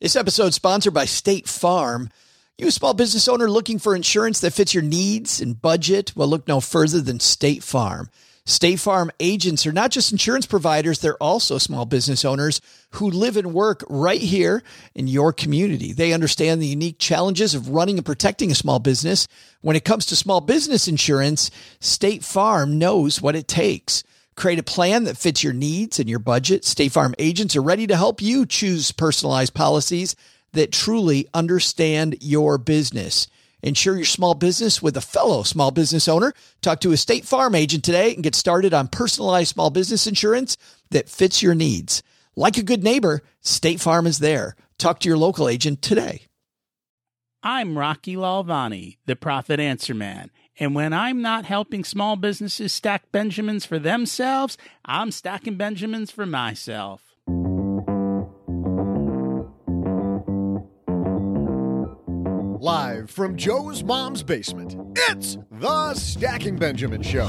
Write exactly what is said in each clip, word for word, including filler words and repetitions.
This episode is sponsored by State Farm. You a small business owner looking for insurance that fits your needs and budget? Well, look no further than State Farm. State Farm agents are not just insurance providers, they're also small business owners who live and work right here in your community. They understand the unique challenges of running and protecting a small business. When it comes to small business insurance, State Farm knows what it takes. Create a plan that fits your needs and your budget. State Farm agents are ready to help you choose personalized policies that truly understand your business. Insure your small business with a fellow small business owner. Talk to a State Farm agent today and get started on personalized small business insurance that fits your needs. Like a good neighbor, State Farm is there. Talk to your local agent today. I'm Rocky Lalvani, the Profit Answer Man. And when I'm not helping small businesses stack Benjamins for themselves, I'm stacking Benjamins for myself. Live from Joe's mom's basement, it's the Stacking Benjamin Show.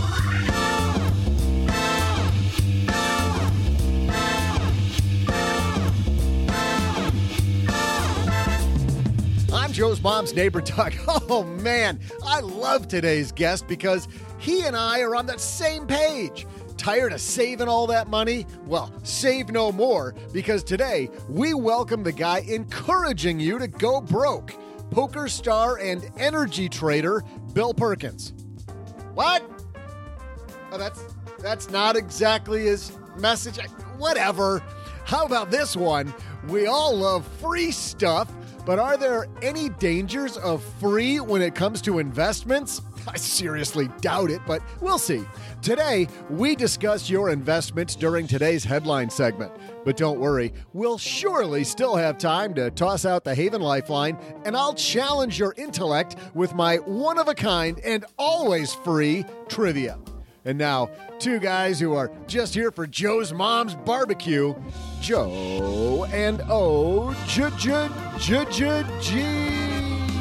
I'm Joe's mom's neighbor, Doug. Oh, man, I love today's guest because he and I are on that same page. Tired of saving all that money? Well, save no more, because today we welcome the guy encouraging you to go broke. Poker star and energy trader, Bill Perkins. What? Oh, that's that's not exactly his message. Whatever. How about this one? We all love free stuff, but are there any dangers of free when it comes to investments? I seriously doubt it, but we'll see. Today, we discuss your investments during today's headline segment. But don't worry, we'll surely still have time to toss out the Haven Lifeline, and I'll challenge your intellect with my one-of-a-kind and always free trivia. And now, two guys who are just here for Joe's mom's barbecue, Joe and O J J J J G.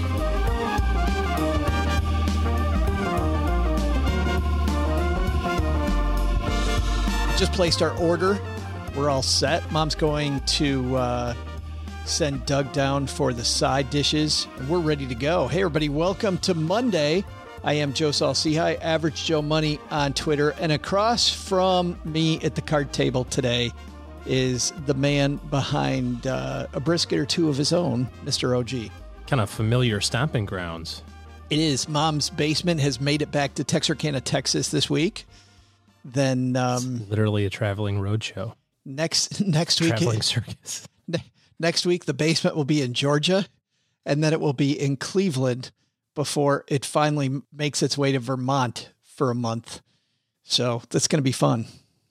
Just placed our order. We're all set. Mom's going to uh, send Doug down for the side dishes, and we're ready to go. Hey, everybody, welcome to Monday. I am Joe Saul-Sehy, Average Joe Money on Twitter, and across from me at the card table today is the man behind uh, a brisket or two of his own, Mister O G. Kind of familiar stomping grounds. It is. Mom's basement has made it back to Texarkana, Texas this week. Then um, it's literally a traveling roadshow. Next next week, traveling circus. Ne- next week, the basement will be in Georgia, and then it will be in Cleveland before it finally makes its way to Vermont for a month. So that's going to be fun.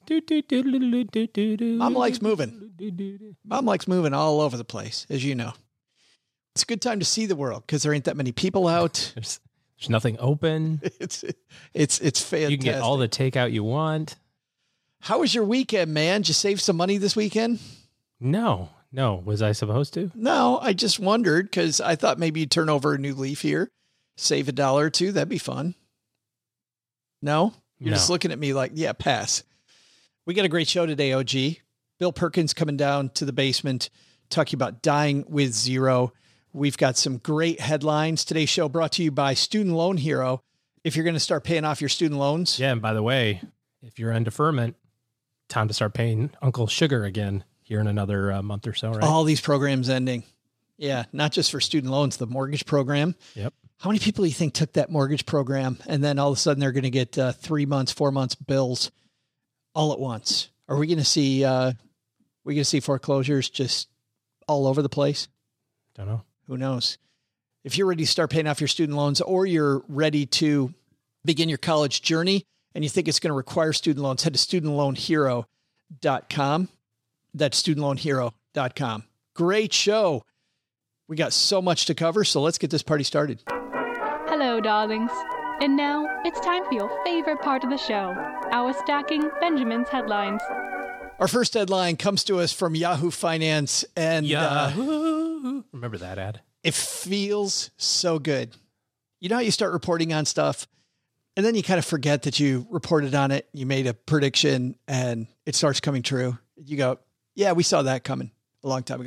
Mom likes moving. Mom likes moving all over the place, as you know. It's a good time to see the world because there ain't that many people out. There's, there's nothing open. It's it's it's fantastic. You can get all the takeout you want. How was your weekend, man? Did you save some money this weekend? No, no. Was I supposed to? No, I just wondered because I thought maybe you'd turn over a new leaf here, save a dollar or two. That'd be fun. No? You're no. just looking at me like, yeah, pass. We got a great show today, O G. Bill Perkins coming down to the basement, talking about dying with zero. We've got some great headlines. Today's show brought to you by Student Loan Hero. If you're going to start paying off your student loans. Yeah, and by the way, if you're on deferment, time to start paying Uncle Sugar again here in another uh, month or so, right? All these programs ending. Yeah, not just for student loans, the mortgage program. Yep. How many people do you think took that mortgage program and then all of a sudden they're going to get uh, three months, four months bills all at once? Are we going to see, uh, we going to see foreclosures just all over the place? Don't know. Who knows? If you're ready to start paying off your student loans or you're ready to begin your college journey and you think it's going to require student loans, head to student loan hero dot com. That's student loan hero dot com. Great show. We got so much to cover, so let's get this party started. Hello, darlings. And now it's time for your favorite part of the show, our Stacking Benjamin's headlines. Our first headline comes to us from Yahoo Finance, and Yahoo. Uh, remember that ad? It feels so good. You know how you start reporting on stuff, and then you kind of forget that you reported on it, you made a prediction, and it starts coming true. You go, yeah, we saw that coming a long time ago.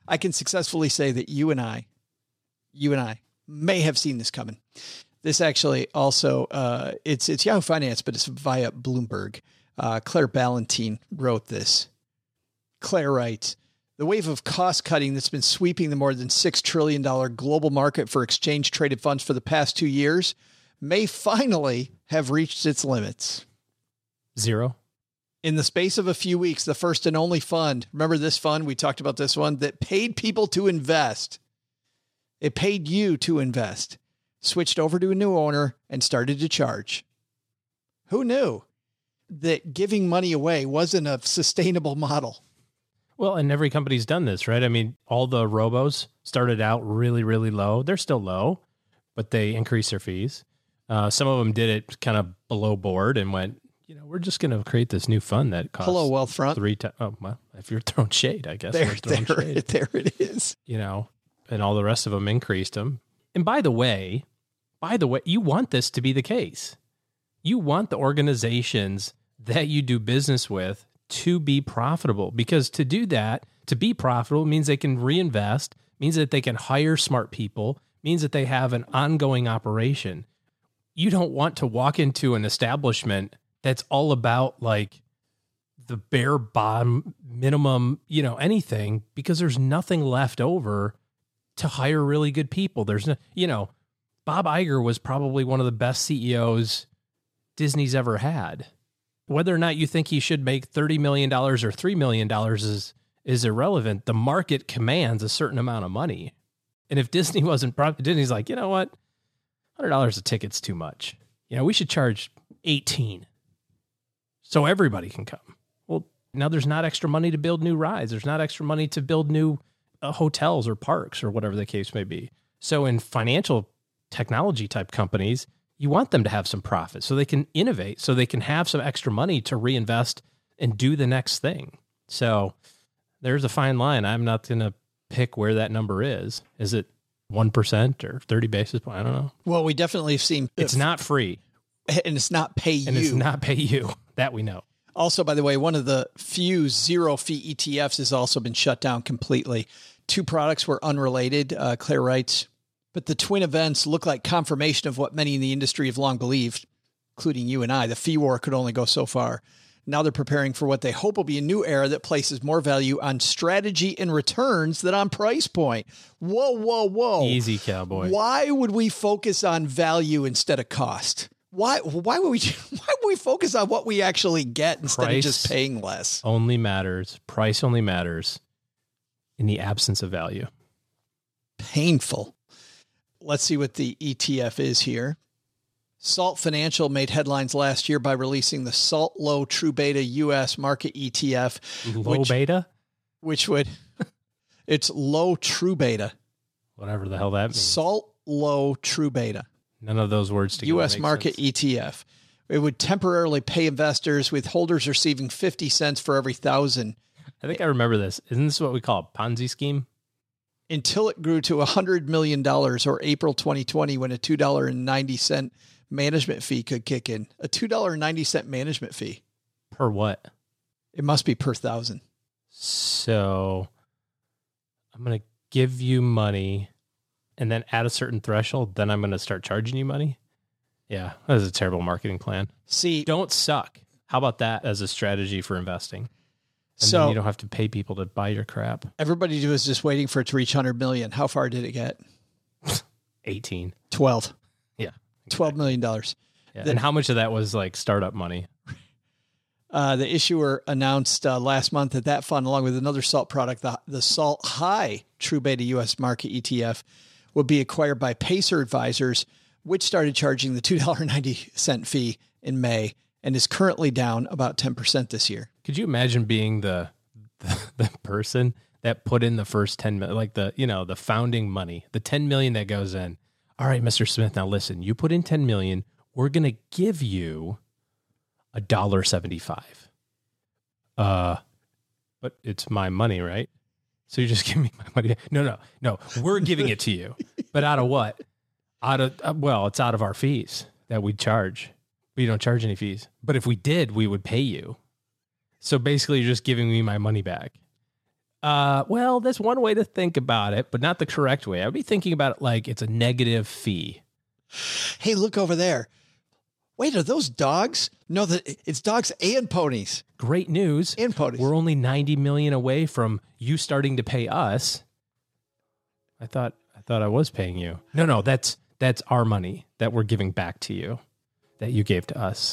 I can successfully say that you and I, you and I may have seen this coming. This actually also, uh, it's it's Yahoo Finance, but it's via Bloomberg. Uh, Claire Ballantine wrote this. Claire writes, the wave of cost cutting that's been sweeping the more than six trillion dollars global market for exchange traded funds for the past two years may finally have reached its limits. Zero. In the space of a few weeks, the first and only fund, remember this fund? We talked about this one that paid people to invest. It paid you to invest, switched over to a new owner and started to charge. Who knew that giving money away wasn't a sustainable model? Well, and every company's done this, right? I mean, all the robos started out really, really low. They're still low, but they increased their fees. Uh, some of them did it kind of below board and went, you know, we're just going to create this new fund that costs Hello, Wealthfront. three times. Oh, well, if you're throwing shade, I guess. There, we're throwing there, shade. there it is. You know, and all the rest of them increased them. And by the way, by the way, you want this to be the case. You want the organizations that you do business with to be profitable, because to do that, to be profitable means they can reinvest, means that they can hire smart people, means that they have an ongoing operation. You don't want to walk into an establishment that's all about like the bare bottom minimum, you know, anything, because there's nothing left over to hire really good people. There's no, you know, Bob Iger was probably one of the best C E Os Disney's ever had. Whether or not you think he should make thirty million dollars or three million dollars is, is irrelevant. The market commands a certain amount of money. And if Disney wasn't, Disney's like, you know what? one hundred dollars a ticket's too much. You know, we should charge eighteen so everybody can come. Well, now there's not extra money to build new rides. There's not extra money to build new uh, hotels or parks or whatever the case may be. So in financial technology type companies, you want them to have some profit so they can innovate, so they can have some extra money to reinvest and do the next thing. So there's a fine line. I'm not going to pick where that number is. Is it one percent or thirty basis points? I don't know. Well, we definitely have seen... It's not free. And it's not pay you. And it's not pay you. That we know. Also, by the way, one of the few zero-fee E T Fs has also been shut down completely. Two products were unrelated, uh, Claire writes, but the twin events look like confirmation of what many in the industry have long believed, including you and I. The fee war could only go so far. Now they're preparing for what they hope will be a new era that places more value on strategy and returns than on price point. Whoa, whoa, whoa. Easy, cowboy. Why would we focus on value instead of cost? Why Why would we Why would we focus on what we actually get instead Price of just paying less? Only matters. Price only matters in the absence of value. Painful. Let's see what the E T F is here. Salt Financial made headlines last year by releasing the Salt Low True Beta U S Market E T F. Low which, beta? Which would, it's Low True Beta. Whatever the hell that means. Salt Low True Beta. None of those words together U S make Market sense. E T F. It would temporarily pay investors, with holders receiving fifty cents for every thousand. I think I remember this. Isn't this what we call a Ponzi scheme? Until it grew to one hundred million dollars, or April twenty twenty, when a two dollars and ninety cents management fee could kick in. A two dollars and ninety cents management fee. Per what? It must be per thousand. So I'm going to give you money, and then at a certain threshold, then I'm going to start charging you money. Yeah, that is a terrible marketing plan. See, Don't suck. How about that as a strategy for investing? And so then you don't have to pay people to buy your crap. everybody was just waiting for it to reach one hundred million. How far did it get? eighteen. twelve. Yeah. twelve million dollars. Yeah. The- and how much of that was like startup money? Uh, the issuer announced uh, last month that that fund, along with another salt product, the, the Salt High True Beta U S Market E T F, would be acquired by Pacer Advisors, which started charging the two dollars and ninety cents fee in May and is currently down about ten percent this year. Could you imagine being the, the the person that put in the first ten million, like the, you know, the founding money, the ten million that goes in? All right, Mister Smith, now listen, you put in ten million, we're going to give you a dollar seventy-five. Uh, but it's my money, right? So you're just giving me my money. No, no, no, we're giving it to you. But out of what? Out of, uh, well, it's out of our fees that we charge. We don't charge any fees. But if we did, we would pay you. So basically, you're just giving me my money back. Uh, well, that's one way to think about it, but not the correct way. I'd be thinking about it like it's a negative fee. Hey, look over there. Wait, are those dogs? No, that it's dogs and ponies. Great news. And ponies. We're only ninety million away from you starting to pay us. I thought I thought I was paying you. No, no, that's that's our money that we're giving back to you that you gave to us.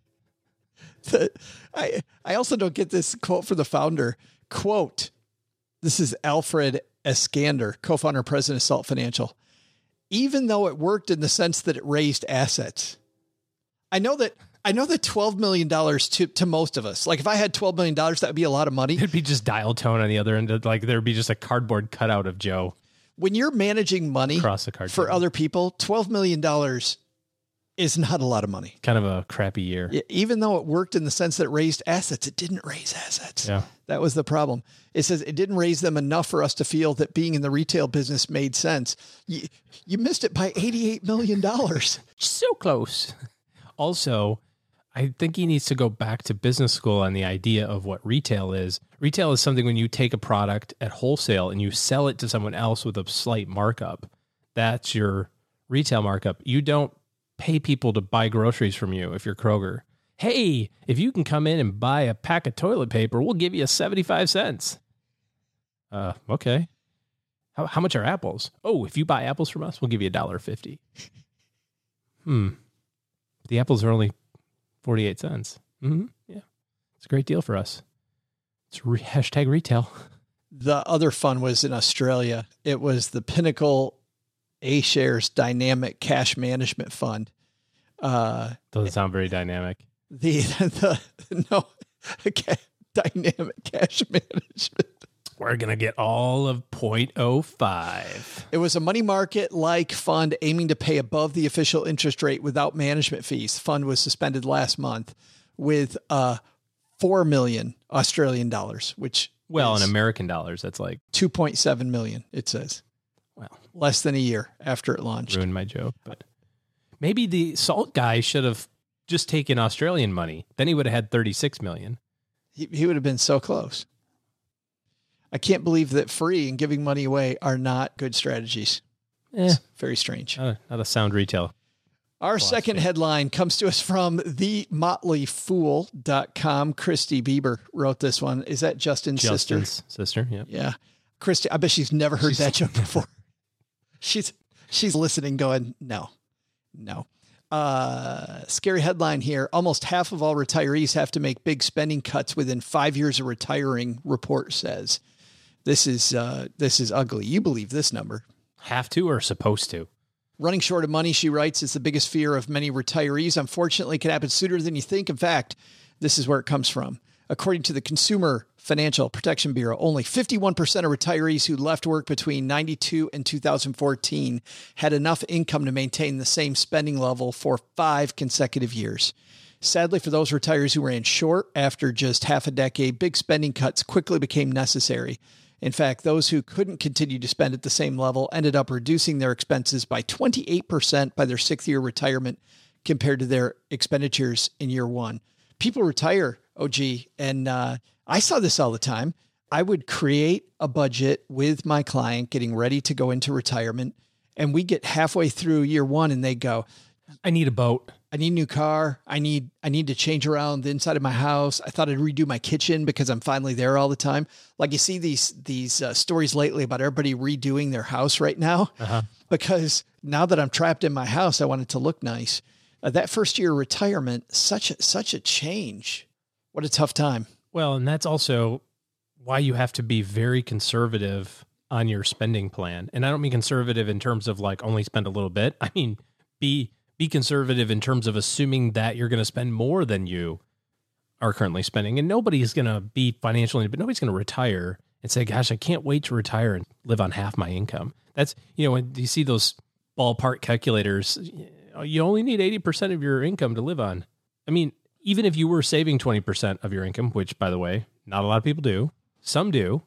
The, I I also don't get this quote from the founder. Quote, this is Alfred Eskander, co-founder and president of Salt Financial. Even though it worked in the sense that it raised assets. I know that I know that twelve million dollars to, to most of us, like if I had twelve million dollars, that would be a lot of money. It'd be just dial tone on the other end. Like there'd be just a cardboard cutout of Joe. When you're managing money across the card for table. Other people, twelve million dollars is not a lot of money. Kind of a crappy year. Even though it worked in the sense that it raised assets, it didn't raise assets. Yeah. That was the problem. It says it didn't raise them enough for us to feel that being in the retail business made sense. You, you missed it by eighty-eight million dollars. So close. Also, I think he needs to go back to business school on the idea of what retail is. Retail is something when you take a product at wholesale and you sell it to someone else with a slight markup. That's your retail markup. You don't pay people to buy groceries from you if you're Kroger. Hey, if you can come in and buy a pack of toilet paper, we'll give you seventy-five cents. Uh, okay. How how much are apples? Oh, if you buy apples from us, we'll give you a dollar fifty. Hmm. The apples are only forty-eight cents. Mm-hmm. Yeah. It's a great deal for us. It's re- hashtag retail. The other fun was in Australia. It was the Pinnacle A-Shares Dynamic Cash Management Fund. Uh, Doesn't sound very dynamic. The, the, no, okay, Dynamic Cash Management. We're going to get all of zero point zero five. It was a money market-like fund aiming to pay above the official interest rate without management fees. The fund was suspended last month with uh, four million Australian dollars, which well, in American dollars, that's like two point seven million, it says. Well, less than a year after it launched. Ruined my joke, but maybe the salt guy should have just taken Australian money. Then he would have had thirty-six million. He, he would have been so close. I can't believe that free and giving money away are not good strategies. Eh, it's very strange. Not a, not a sound retail. Our philosophy. Second headline comes to us from the motley fool dot com. Christy Bieber wrote this one. Is that Justin's, Justin's sister? sister, yeah. Yeah. Christy, I bet she's never heard she's, that joke before. She's she's listening going, no, no. Uh, scary headline here. Almost half of all retirees have to make big spending cuts within five years of retiring, report says. This is uh, this is ugly. You believe this number. Have to or supposed to? Running short of money, she writes, is the biggest fear of many retirees. Unfortunately, it can happen sooner than you think. In fact, this is where it comes from. According to the Consumer Financial Protection Bureau, only fifty-one percent of retirees who left work between ninety-two and two thousand fourteen had enough income to maintain the same spending level for five consecutive years. Sadly, for those retirees who ran short after just half a decade, big spending cuts quickly became necessary. In fact, those who couldn't continue to spend at the same level ended up reducing their expenses by twenty-eight percent by their sixth year retirement compared to their expenditures in year one. People retire, O G, and uh, I saw this all the time. I would create a budget with my client getting ready to go into retirement, and we get halfway through year one and they go, I need a boat. I need a new car. I need, I need to change around the inside of my house. I thought I'd redo my kitchen because I'm finally there all the time. Like you see these, these uh, stories lately about everybody redoing their house right now, uh-huh. because now that I'm trapped in my house, I want it to look nice. Uh, that first year of retirement, such a, such a change. What a tough time. Well, and that's also why you have to be very conservative on your spending plan. And I don't mean conservative in terms of like only spend a little bit. I mean, be Be conservative in terms of assuming that you're going to spend more than you are currently spending. And nobody's going to be financially, but nobody's going to retire and say, gosh, I can't wait to retire and live on half my income. That's, you know, when you see those ballpark calculators, you only need eighty percent of your income to live on. I mean, even if you were saving twenty percent of your income, which by the way, not a lot of people do, some do,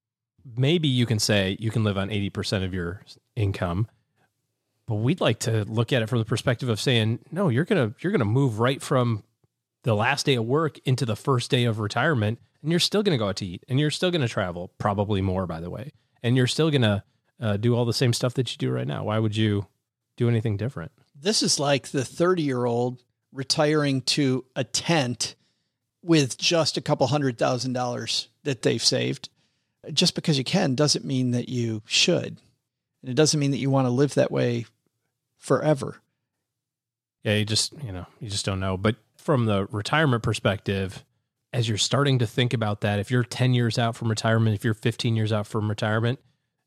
maybe you can say you can live on eighty percent of your income. But we'd like to look at it from the perspective of saying, no, you're going to, you're going to move right from the last day of work into the first day of retirement, and you're still going to go out to eat, and you're still going to travel, probably more, by the way, and you're still going to uh, do all the same stuff that you do right now. Why would you do anything different? This is like the thirty-year-old retiring to a tent with just a couple hundred thousand dollars that they've saved. Just because you can doesn't mean that you should. And it doesn't mean that you want to live that way forever. Yeah, you just, you know, you just don't know. But from the retirement perspective, as you're starting to think about that, if you're ten years out from retirement, if you're fifteen years out from retirement,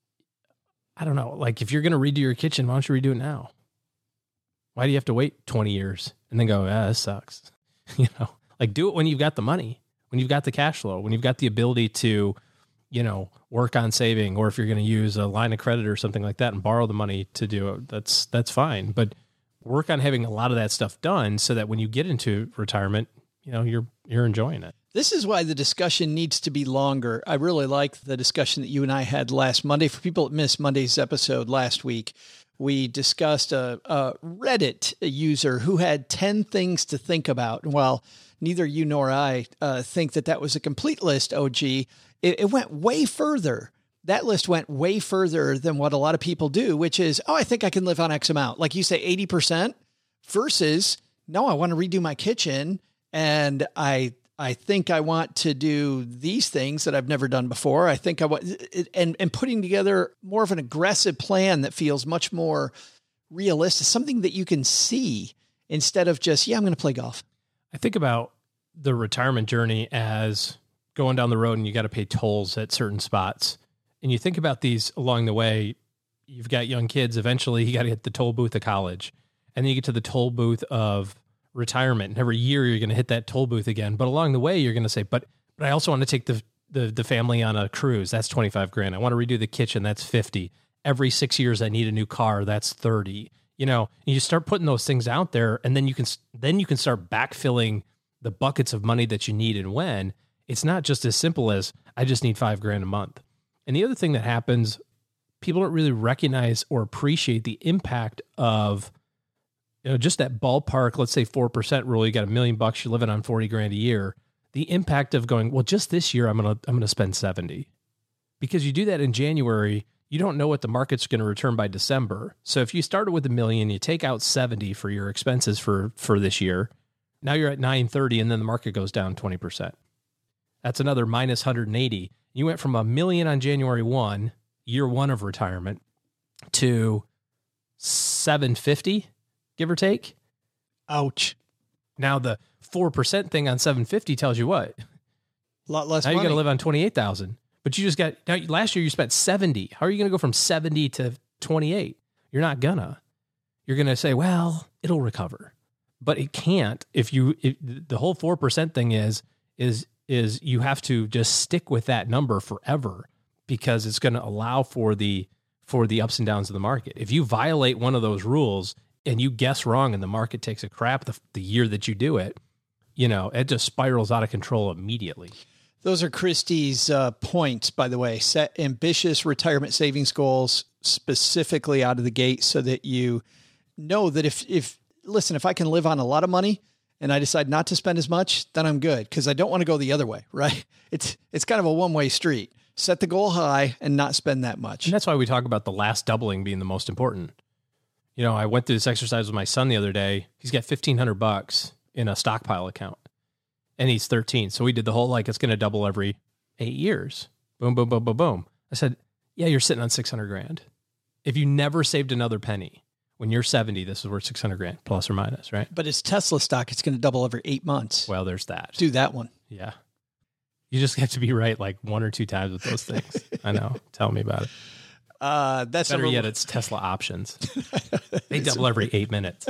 I don't know, like if you're going to redo your kitchen, why don't you redo it now? Why do you have to wait twenty years and then go, ah, this sucks? You know, like do it when you've got the money, when you've got the cash flow, when you've got the ability to, you know, work on saving, or if you're going to use a line of credit or something like that and borrow the money to do it, that's, that's fine. But work on having a lot of that stuff done so that when you get into retirement, you know, you're, you're enjoying it. This is why the discussion needs to be longer. I really like the discussion that you and I had last Monday. For people that missed Monday's episode last week, we discussed a, a Reddit user who had ten things to think about. And while neither you nor I uh, think that that was a complete list, O G, it, it went way further. That list went way further than what a lot of people do, which is, oh, I think I can live on X amount. Like you say, eighty percent versus, no, I want to redo my kitchen. And I I think I want to do these things that I've never done before. I think I want, and, and putting together more of an aggressive plan that feels much more realistic, something that you can see instead of just, yeah, I'm going to play golf. I think about the retirement journey as going down the road and you got to pay tolls at certain spots. And you think about these along the way, you've got young kids, eventually you got to hit the toll booth of college. And then you get to the toll booth of retirement. And every year you're going to hit that toll booth again. But along the way, you're going to say, but but I also want to take the, the the family on a cruise. That's twenty-five grand. I want to redo the kitchen. That's fifty. Every six years, I need a new car. That's thirty. You know, and you start putting those things out there, and then you can then you can start backfilling the buckets of money that you need and when. It's not just as simple as I just need five grand a month. And the other thing that happens, people don't really recognize or appreciate the impact of, you know, just that ballpark, let's say four percent rule. You got a million bucks, you're living on forty grand a year. The impact of going, well, just this year, I'm going to, I'm going to spend seventy, because you do that in January, you don't know what the market's going to return by December. So if you started with a million, you take out seventy for your expenses for, for this year. Now you're at nine thirty, and then the market goes down twenty percent. That's another minus one hundred eighty. You went from a million on January first, year one of retirement, to seven fifty, give or take. Ouch. Now the four percent thing on seven fifty tells you what? A lot less now money. Now you got to live on twenty-eight thousand. But you just got, now last year you spent seventy. How are you going to go from seventy to twenty-eight? You're not gonna. You're going to say, well, it'll recover. But it can't. If you, if the whole four percent thing is, is, is you have to just stick with that number forever, because it's going to allow for the, for the ups and downs of the market. If you violate one of those rules and you guess wrong and the market takes a crap the, the year that you do it, you know, it just spirals out of control immediately. Those are Christie's uh, points, by the way. Set ambitious retirement savings goals specifically out of the gate so that you know that if, if, listen, if I can live on a lot of money and I decide not to spend as much, then I'm good, because I don't want to go the other way, right? It's it's kind of a one-way street. Set the goal high and not spend that much. And that's why we talk about the last doubling being the most important. You know, I went through this exercise with my son the other day. He's got fifteen hundred bucks in a stockpile account, and he's thirteen. So we did the whole, like, it's going to double every eight years. Boom, boom, boom, boom, boom. I said, yeah, you're sitting on six hundred grand. If you never saved another penny, when you're seventy, this is worth six hundred grand, plus or minus, right? But it's Tesla stock. It's going to double every eight months. Well, there's that. Do that one. Yeah. You just have to be right like one or two times with those things. I know. Tell me about it. Uh, that's better yet. one. It's Tesla options. They double every eight minutes.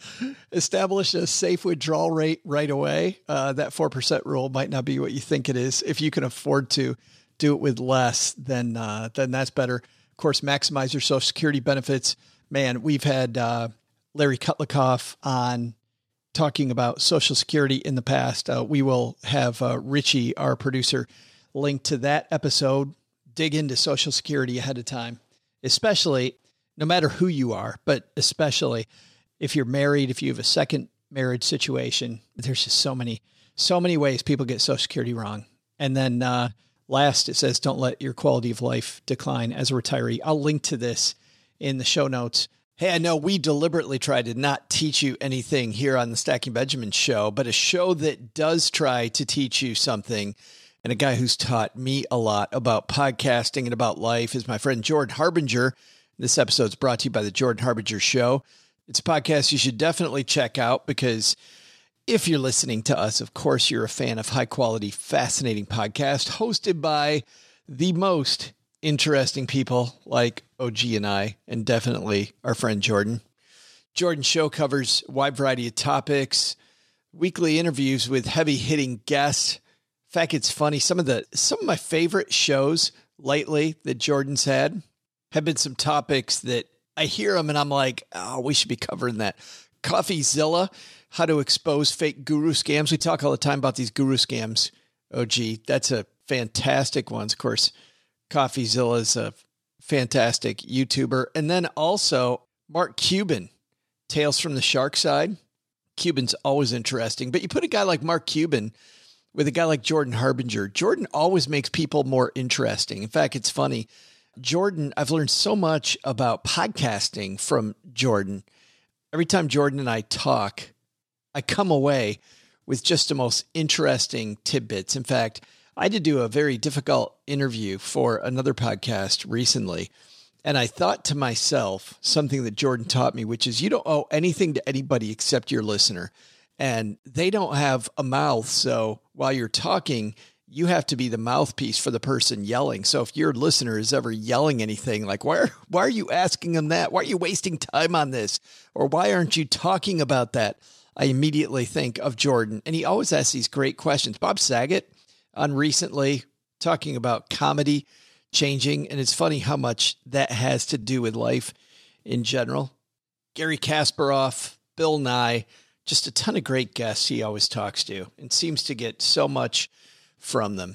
Establish a safe withdrawal rate right away. Uh, that four percent rule might not be what you think it is. If you can afford to do it with less, then, uh, then that's better. Of course, maximize your Social Security benefits. Man, we've had, uh, Larry Kutlikoff on talking about Social Security in the past. Uh, we will have, uh, Richie, our producer, link to that episode. Dig into Social Security ahead of time, especially no matter who you are, but especially if you're married, if you have a second marriage situation. There's just so many, so many ways people get Social Security wrong. And then uh, last, it says, don't let your quality of life decline as a retiree. I'll link to this in the show notes. Hey, I know we deliberately try to not teach you anything here on the Stacking Benjamins show, but a show that does try to teach you something, and a guy who's taught me a lot about podcasting and about life is my friend Jordan Harbinger. This episode is brought to you by the Jordan Harbinger Show. It's a podcast you should definitely check out because if you're listening to us, of course, you're a fan of high-quality, fascinating podcast hosted by the most interesting people like O G and I, and definitely our friend Jordan. Jordan's show covers a wide variety of topics, weekly interviews with heavy-hitting guests. In fact, it's funny. Some of the some of my favorite shows lately that Jordan's had have been some topics that I hear them and I'm like, oh, we should be covering that. CoffeeZilla, how to expose fake guru scams. We talk all the time about these guru scams. O G, that's a fantastic one. Of course, CoffeeZilla is a fantastic YouTuber. And then also Mark Cuban, Tales from the Shark Side. Cuban's always interesting, but you put a guy like Mark Cuban with a guy like Jordan Harbinger. Jordan always makes people more interesting. In fact, it's funny. Jordan, I've learned so much about podcasting from Jordan. Every time Jordan and I talk, I come away with just the most interesting tidbits. In fact, I had to do a very difficult interview for another podcast recently. And I thought to myself, something that Jordan taught me, which is you don't owe anything to anybody except your listener. And they don't have a mouth. So while you're talking, you have to be the mouthpiece for the person yelling. So if your listener is ever yelling anything like, why are, why are you asking them that? Why are you wasting time on this? Or why aren't you talking about that? I immediately think of Jordan. And he always asks these great questions. Bob Saget on recently talking about comedy changing. And it's funny how much that has to do with life in general. Gary Kasparov, Bill Nye, just a ton of great guests he always talks to and seems to get so much from them.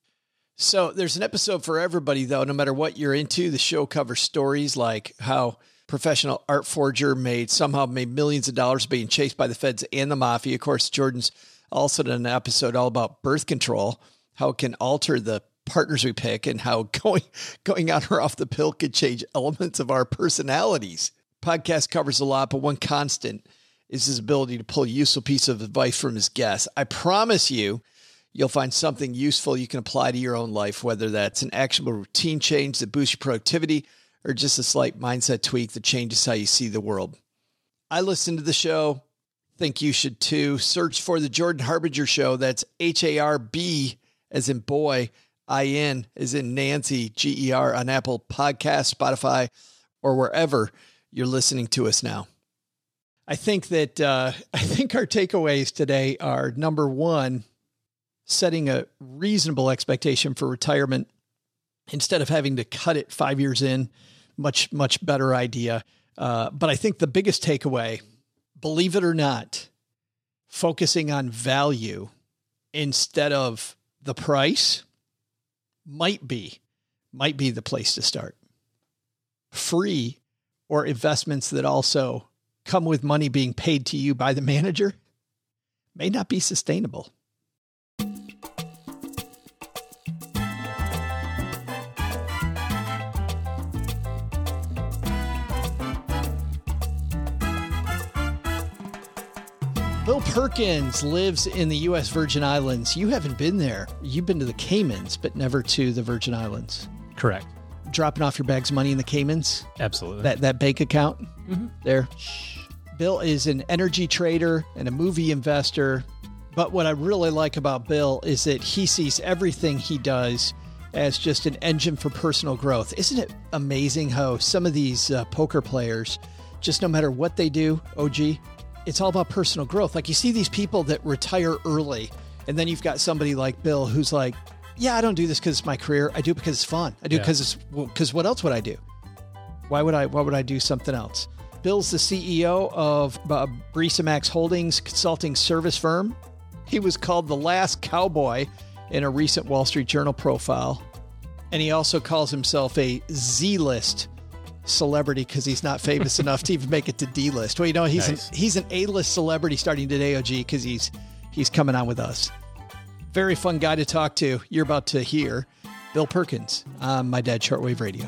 So there's an episode for everybody, though, no matter what you're into. The show covers stories like how professional art forger made somehow made millions of dollars being chased by the feds and the mafia. Of course, Jordan's also done an episode all about birth control, how it can alter the partners we pick and how going, going on or off the pill could change elements of our personalities. Podcast covers a lot, but one constant is his ability to pull a useful piece of advice from his guests. I promise you, you'll find something useful you can apply to your own life, whether that's an actionable routine change that boosts your productivity or just a slight mindset tweak that changes how you see the world. I listen to the show. Think you should too. Search for the Jordan Harbinger Show. That's H A R B as in boy, I N as in Nancy, G E R on Apple Podcasts, Spotify, or wherever you're listening to us now. I think that, uh, I think our takeaways today are number one, setting a reasonable expectation for retirement instead of having to cut it five years in. Much, much better idea. Uh, but I think the biggest takeaway, believe it or not, focusing on value instead of the price might be, might be the place to start. Free or investments that also come with money being paid to you by the manager may not be sustainable. Bill Perkins lives in the U S Virgin Islands. You haven't been there. You've been to the Caymans, but never to the Virgin Islands. Correct. Dropping off your bags of money in the Caymans? Absolutely. That that bank account Mm-hmm. there. Bill is an energy trader and a movie investor. But what I really like about Bill is that he sees everything he does as just an engine for personal growth. Isn't it amazing how some of these uh, poker players, just no matter what they do, O G, it's all about personal growth. Like you see these people that retire early, and then you've got somebody like Bill who's like, yeah, I don't do this because it's my career. I do it because it's fun. I do it Yeah. because it's, because what else would I do? Why would I, why would I do something else? Bill's the C E O of uh, Brisa Max Holdings consulting service firm. He was called the last cowboy in a recent Wall Street Journal profile. And he also calls himself a Z-list celebrity because he's not famous enough to even make it to D-list. Well, you know, he's Nice. an, he's an A-list celebrity starting today, O G, because he's he's coming on with us. Very fun guy to talk to. You're about to hear Bill Perkins on My Dad Shortwave Radio.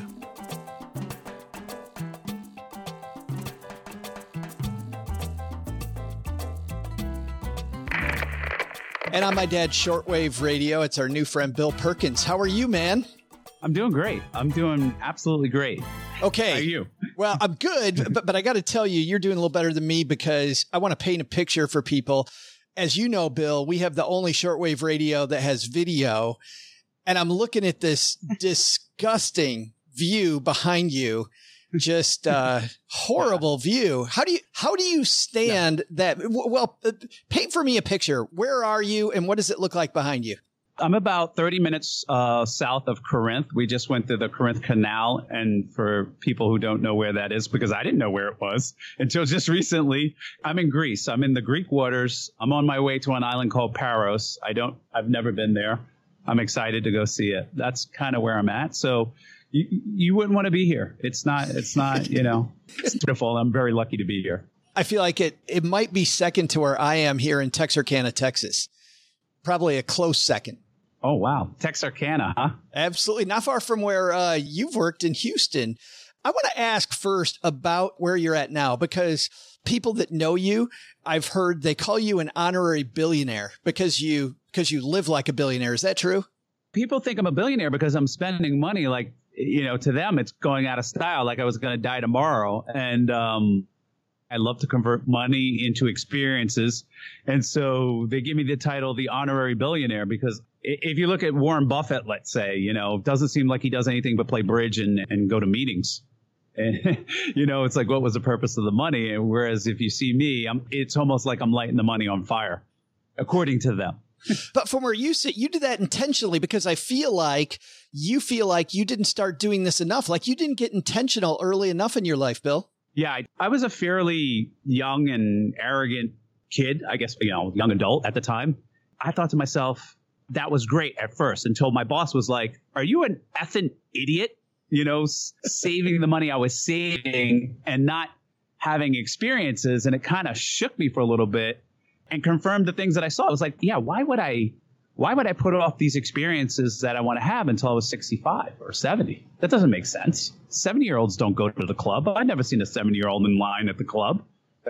And on My Dad Shortwave Radio, it's our new friend Bill Perkins. How are you, man? I'm doing great. I'm doing absolutely great. Okay. How are you? Well, I'm good, but, but I got to tell you, you're doing a little better than me because I want to paint a picture for people. As you know, Bill, we have the only shortwave radio that has video, and I'm looking at this disgusting view behind you. Just uh horrible view. How do you how do you stand that? Well, paint for me a picture. Where are you and what does it look like behind you? I'm about thirty minutes uh, south of Corinth. We just went through the Corinth Canal. And for people who don't know where that is, because I didn't know where it was until just recently, I'm in Greece. I'm in the Greek waters. I'm on my way to an island called Paros. I don't I've never been there. I'm excited to go see it. That's kind of where I'm at. So You, you wouldn't want to be here. It's not, it's not, you know, it's beautiful. I'm very lucky to be here. I feel like it, it might be second to where I am here in Texarkana, Texas. Probably a close second. Oh, wow. Texarkana, huh? Absolutely. Not far from where uh, you've worked in Houston. I want to ask first about where you're at now, because people that know you, I've heard they call you an honorary billionaire because you, because you live like a billionaire. Is that true? People think I'm a billionaire because I'm spending money like, you know, to them, it's going out of style, like I was going to die tomorrow. And um, I love to convert money into experiences. And so they give me the title, the honorary billionaire, because if you look at Warren Buffett, let's say, you know, it doesn't seem like he does anything but play bridge and, and go to meetings. And, you know, it's like, what was the purpose of the money? And whereas if you see me, I'm, it's almost like I'm lighting the money on fire, according to them. But from where you sit, you did that intentionally because I feel like you feel like you didn't start doing this enough. Like you didn't get intentional early enough in your life, Bill. Yeah, I, I was a fairly young and arrogant kid, I guess, you know, young adult at the time. I thought to myself, that was great at first until my boss was like, are you an effing idiot? You know, s- saving the money I was saving and not having experiences. And it kind of shook me for a little bit. And confirmed the things that I saw. I was like, yeah, why would I, why would I put off these experiences that I want to have until I was sixty-five or seventy? That doesn't make sense. seventy year olds don't go to the club. I've never seen a seventy year old in line at the club.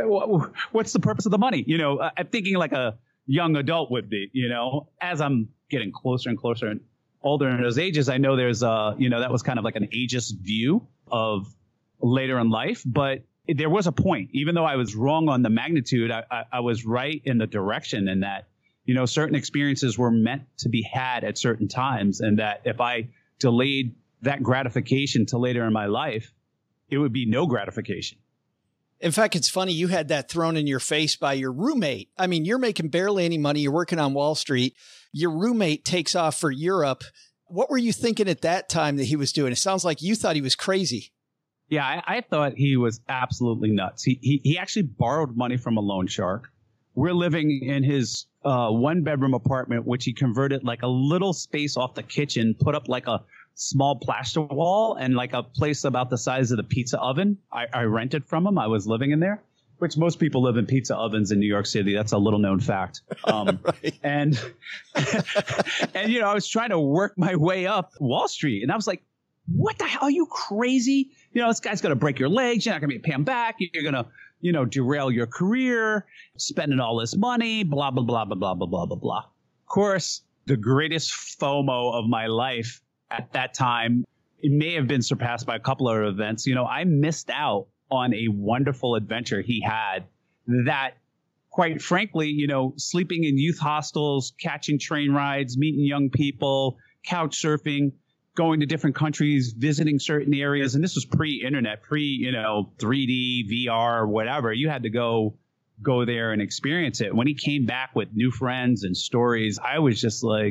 What's the purpose of the money? You know, I'm thinking like a young adult would be, you know, as I'm getting closer and closer and older in those ages, I know there's a, you know, that was kind of like an ageist view of later in life, but there was a point, even though I was wrong on the magnitude, I, I, I was right in the direction, and that, you know, certain experiences were meant to be had at certain times. And that if I delayed that gratification to later in my life, it would be no gratification. In fact, it's funny. You had that thrown in your face by your roommate. I mean, you're making barely any money. You're working on Wall Street. Your roommate takes off for Europe. What were you thinking at that time that he was doing? It sounds like you thought he was crazy. Yeah, I, I thought he was absolutely nuts. He, he he actually borrowed money from a loan shark. We're living in his uh, one bedroom apartment, which he converted like a little space off the kitchen, put up like a small plaster wall and like a place about the size of the pizza oven. I, I rented from him. I was living in there, which most people live in pizza ovens in New York City. That's a little known fact. Um, Right. And, and, you know, I was trying to work my way up Wall Street, and I was like, what the hell? Are you crazy? You know, this guy's going to break your legs. You're not going to be paying back. You're going to, you know, derail your career, spending all this money, blah, blah, blah, blah, blah, blah, blah, blah, blah. Of course, the greatest FOMO of my life at that time, it may have been surpassed by a couple of events. You know, I missed out on a wonderful adventure he had that, quite frankly, you know, sleeping in youth hostels, catching train rides, meeting young people, couch surfing, going to different countries, visiting certain areas. And this was pre-internet, pre, you know, three D, V R, whatever. You had to go, go there and experience it. When he came back with new friends and stories, I was just like,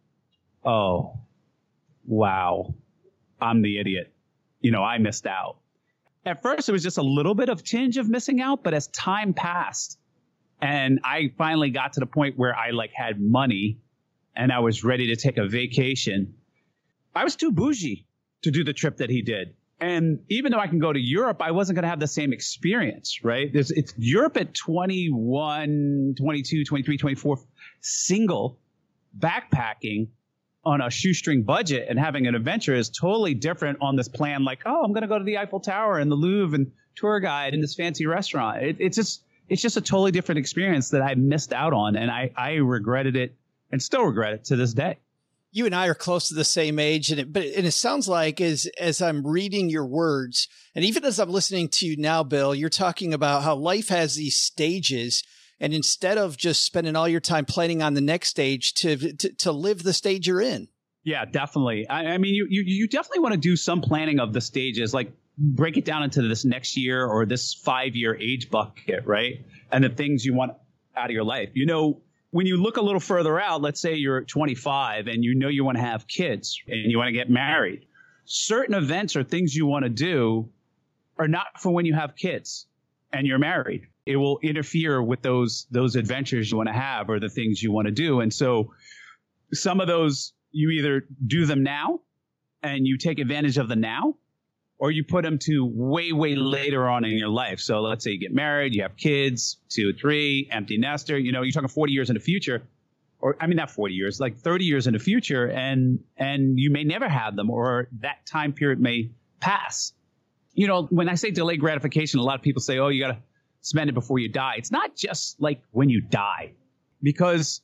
oh, wow, I'm the idiot. You know, I missed out. At first, it was just a little bit of tinge of missing out. But as time passed and I finally got to the point where I like had money and I was ready to take a vacation, I was too bougie to do the trip that he did. And even though I can go to Europe, I wasn't going to have the same experience, right? There's, it's Europe at twenty-one, twenty-two, twenty-three, twenty-four, single backpacking on a shoestring budget and having an adventure is totally different on this plan. Like, oh, I'm going to go to the Eiffel Tower and the Louvre and tour guide and this fancy restaurant. It, it's just, it's just a totally different experience that I missed out on. And I, I regretted it and still regret it to this day. You and I are close to the same age, and it, but and it sounds like as as I'm reading your words, and even as I'm listening to you now, Bill, you're talking about how life has these stages, and instead of just spending all your time planning on the next stage, to to, to live the stage you're in. Yeah, definitely. I, I mean, you, you you definitely want to do some planning of the stages, like break it down into this next year or this five year age bucket, right? And the things you want out of your life, you know. When you look a little further out, let's say you're twenty-five and you know you want to have kids and you want to get married. Certain events or things you want to do are not for when you have kids and you're married. It will interfere with those those adventures you want to have or the things you want to do. And so some of those, you either do them now and you take advantage of the now, or you put them to way, way later on in your life. So let's say you get married, you have kids, two, three, empty nester, you know, you're talking forty years in the future, or I mean, not forty years, like thirty years in the future, and and you may never have them, or that time period may pass. You know, when I say delayed gratification, a lot of people say, oh, you got to spend it before you die. It's not just like when you die, because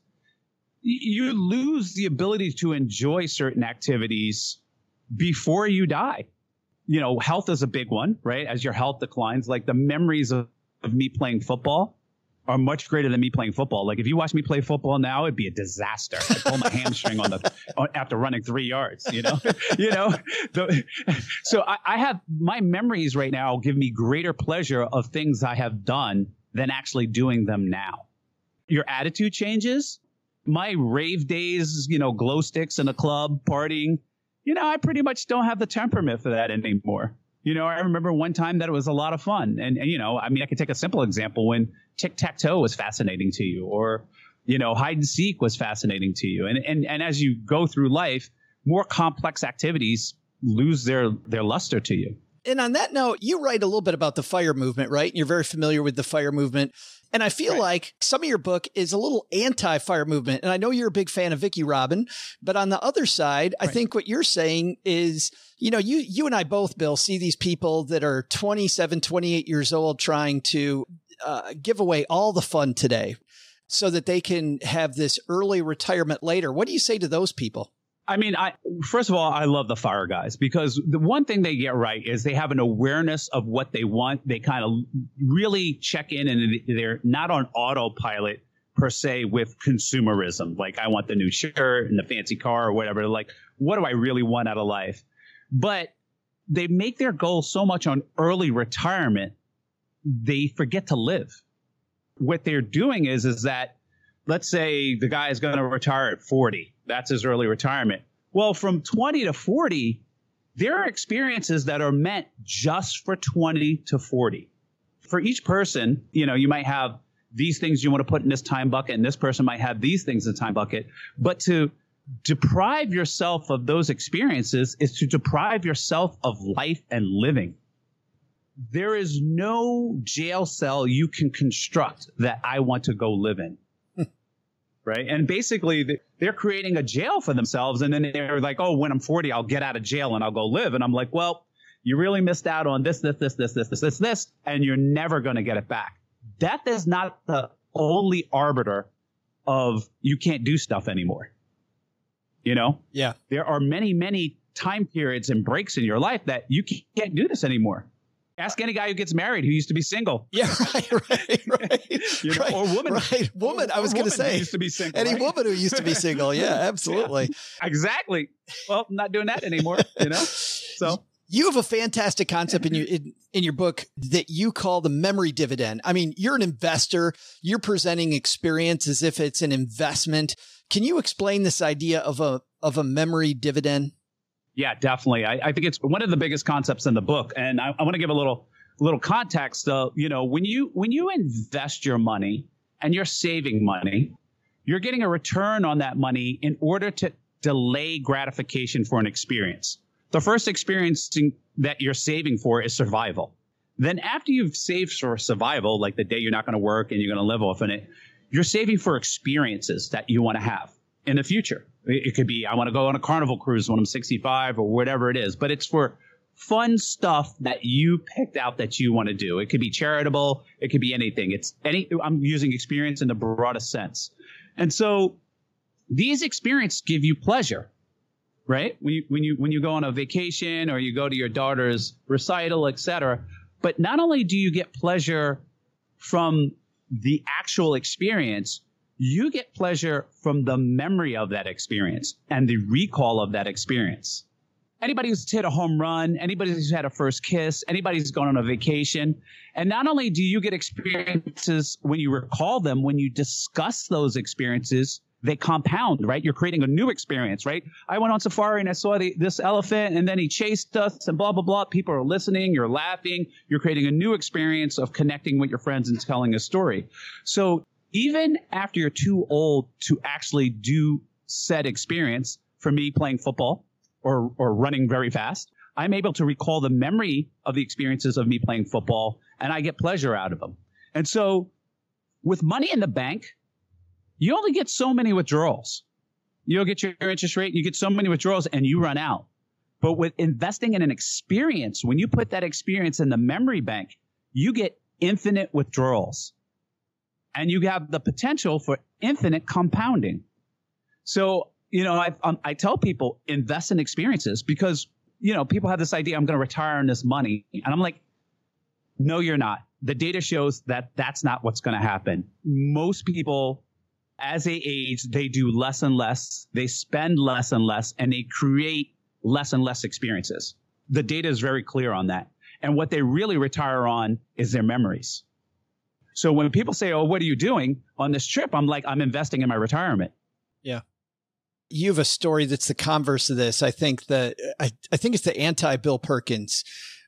y- you lose the ability to enjoy certain activities before you die. You know, health is a big one, right? As your health declines, like the memories of, of me playing football are much greater than me playing football. Like if you watch me play football now, it'd be a disaster. I'd pull my hamstring on the on, after running three yards. You know, you know. The, so I, I have my memories right now give me greater pleasure of things I have done than actually doing them now. Your attitude changes. My rave days, you know, glow sticks in a club, partying. You know, I pretty much don't have the temperament for that anymore. You know, I remember one time that it was a lot of fun. And, and you know, I mean, I could take a simple example when tic-tac-toe was fascinating to you, or, you know, hide and seek was fascinating to you. And, and, and as you go through life, more complex activities lose their, their luster to you. And on that note, you write a little bit about the FIRE movement, right? You're very familiar with the FIRE movement. And I feel right. like some of your book is a little anti-FIRE movement. And I know you're a big fan of Vicki Robin, but on the other side, right. I think what you're saying is, you know, you, you and I both, Bill, see these people that are twenty-seven, twenty-eight years old trying to uh, give away all the fun today so that they can have this early retirement later. What do you say to those people? I mean, I first of all, I love the FIRE guys, because the one thing they get right is they have an awareness of what they want. They kind of really check in, and they're not on autopilot per se with consumerism. Like, I want the new shirt and the fancy car or whatever. Like, what do I really want out of life? But they make their goal so much on early retirement, they forget to live. What they're doing is, is that, let's say the guy is going to retire at forty. That's his early retirement. Well, from twenty to forty, there are experiences that are meant just for twenty to forty. For each person, you know, you might have these things you want to put in this time bucket, and this person might have these things in the time bucket. But to deprive yourself of those experiences is to deprive yourself of life and living. There is no jail cell you can construct that I want to go live in. Right. And basically, they're creating a jail for themselves. And then they're like, oh, when I'm forty, I'll get out of jail and I'll go live. And I'm like, well, you really missed out on this, this, this, this, this, this, this, this, and you're never going to get it back. Death is not the only arbiter of you can't do stuff anymore. You know? Yeah. There are many, many time periods and breaks in your life that you can't do this anymore. Ask any guy who gets married who used to be single. Yeah, right, right, right. you know, right, or woman. Right, woman. I was going to say. Used to be single, any right? woman who used to be single. Yeah, absolutely. Yeah, exactly. Well, I'm not doing that anymore, you know? So. You have a fantastic concept in your in, in your book that you call the memory dividend. I mean, you're an investor. You're presenting experience as if it's an investment. Can you explain this idea of a of a memory dividend? Yeah, definitely. I, I think it's one of the biggest concepts in the book, and I, I want to give a little little context. Uh, you know, when you when you invest your money and you're saving money, you're getting a return on that money in order to delay gratification for an experience. The first experience that you're saving for is survival. Then after you've saved for survival, like the day you're not going to work and you're going to live off in it, you're saving for experiences that you want to have in the future. It could be, I want to go on a Carnival cruise when I'm sixty-five or whatever it is, but it's for fun stuff that you picked out that you want to do. It could be charitable. It could be anything. It's any, I'm using experience in the broadest sense. And so these experiences give you pleasure, right? When you, when you, when you go on a vacation or you go to your daughter's recital, et cetera. But not only do you get pleasure from the actual experience, you get pleasure from the memory of that experience and the recall of that experience. Anybody who's hit a home run, anybody who's had a first kiss, anybody who's gone on a vacation. And not only do you get experiences when you recall them, when you discuss those experiences, they compound, right? You're creating a new experience, right? I went on safari and I saw the, this elephant and then he chased us and blah, blah, blah. People are listening. You're laughing. You're creating a new experience of connecting with your friends and telling a story. So even after you're too old to actually do said experience, for me playing football or, or running very fast, I'm able to recall the memory of the experiences of me playing football and I get pleasure out of them. And so with money in the bank, you only get so many withdrawals. You'll get your interest rate, you get so many withdrawals, and you run out. But with investing in an experience, when you put that experience in the memory bank, you get infinite withdrawals. And you have the potential for infinite compounding. So, you know, I, um, I tell people, invest in experiences because, you know, people have this idea, I'm going to retire on this money. And I'm like, no, you're not. The data shows that that's not what's going to happen. Most people, as they age, they do less and less, they spend less and less, and they create less and less experiences. The data is very clear on that. And what they really retire on is their memories. So when people say, oh, what are you doing on this trip? I'm like, I'm investing in my retirement. Yeah. You have a story that's the converse of this. I think that I, I think it's the anti-Bill Perkins.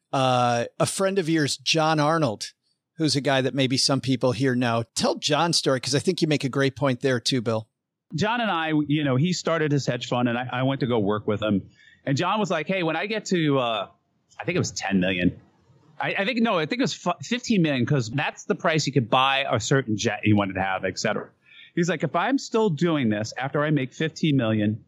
Uh, a friend of yours, John Arnold, who's a guy that maybe some people here know. Tell John's story, because I think you make a great point there too, Bill. John and I, you know, he started his hedge fund and I, I went to go work with him. And John was like, hey, when I get to, uh, I think it was ten million. I, I think, no, I think it was fifteen million because that's the price you could buy a certain jet he wanted to have, et cetera. He's like, if I'm still doing this after I make fifteen million,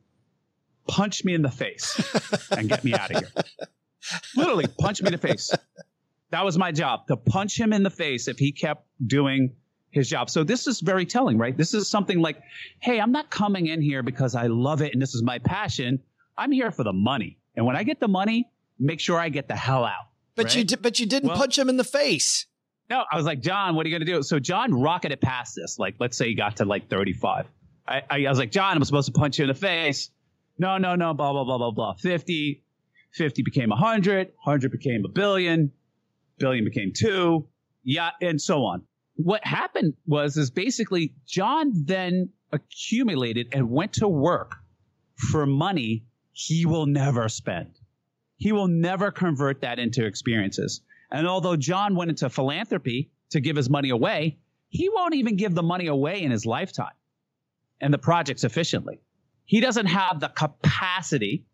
punch me in the face and get me out of here. Literally punch me in the face. That was my job, to punch him in the face if he kept doing his job. So this is very telling, right? This is something like, hey, I'm not coming in here because I love it and this is my passion. I'm here for the money. And when I get the money, make sure I get the hell out. But right? you did, but you didn't well, punch him in the face. No, I was like, John, what are you going to do? So John rocketed past this. Like, let's say he got to like thirty-five. I, I, I was like, John, I'm supposed to punch you in the face. No, no, no, blah, blah, blah, blah, blah. fifty, fifty became one hundred, one hundred became a billion, billion became two, yeah, and so on. What happened was, is basically John then accumulated and went to work for money he will never spend. He will never convert that into experiences. And although John went into philanthropy to give his money away, he won't even give the money away in his lifetime and the projects efficiently. He doesn't have the capacity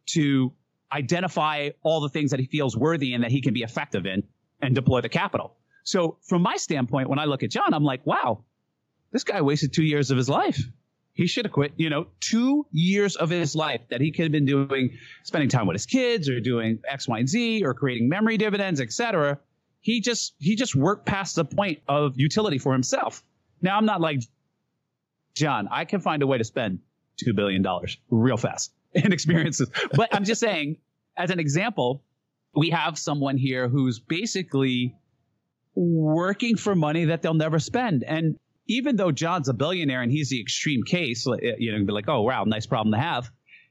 to identify all the things that he feels worthy and that he can be effective in and deploy the capital. So from my standpoint, when I look at John, I'm like, wow, this guy wasted two years of his life. He should have quit, you know, two years of his life that he could have been doing, spending time with his kids or doing X, Y, and Z or creating memory dividends, et cetera. He just, he just worked past the point of utility for himself. Now, I'm not like, John, I can find a way to spend two billion dollars real fast in experiences. But I'm just saying, as an example, we have someone here who's basically working for money that they'll never spend. And even though John's a billionaire and he's the extreme case, you know, be like, oh, wow, nice problem to have.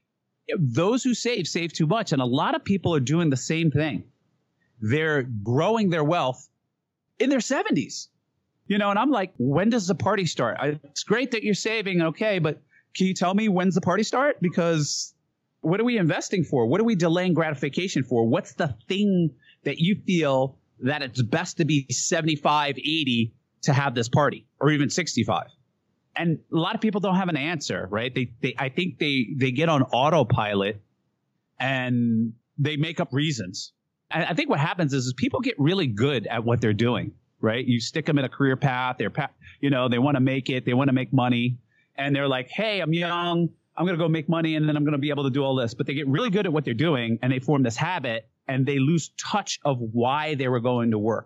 Those who save, save too much. And a lot of people are doing the same thing. They're growing their wealth in their seventies. You know, and I'm like, when does the party start? I, it's great that you're saving. Okay, but can you tell me when's the party start? Because what are we investing for? What are we delaying gratification for? What's the thing that you feel that it's best to be seventy-five, eighty to have this party, or even sixty-five? And a lot of people don't have an answer, right? They, they, I think they, they get on autopilot and they make up reasons. I, I think what happens is, is people get really good at what they're doing, right? You stick them in a career path. They're, you know, they want to make it. They want to make money. And they're like, hey, I'm young. I'm going to go make money and then I'm going to be able to do all this. But they get really good at what they're doing and they form this habit and they lose touch of why they were going to work,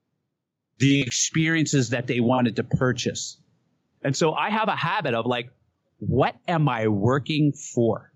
the experiences that they wanted to purchase. And so I have a habit of like, what am I working for?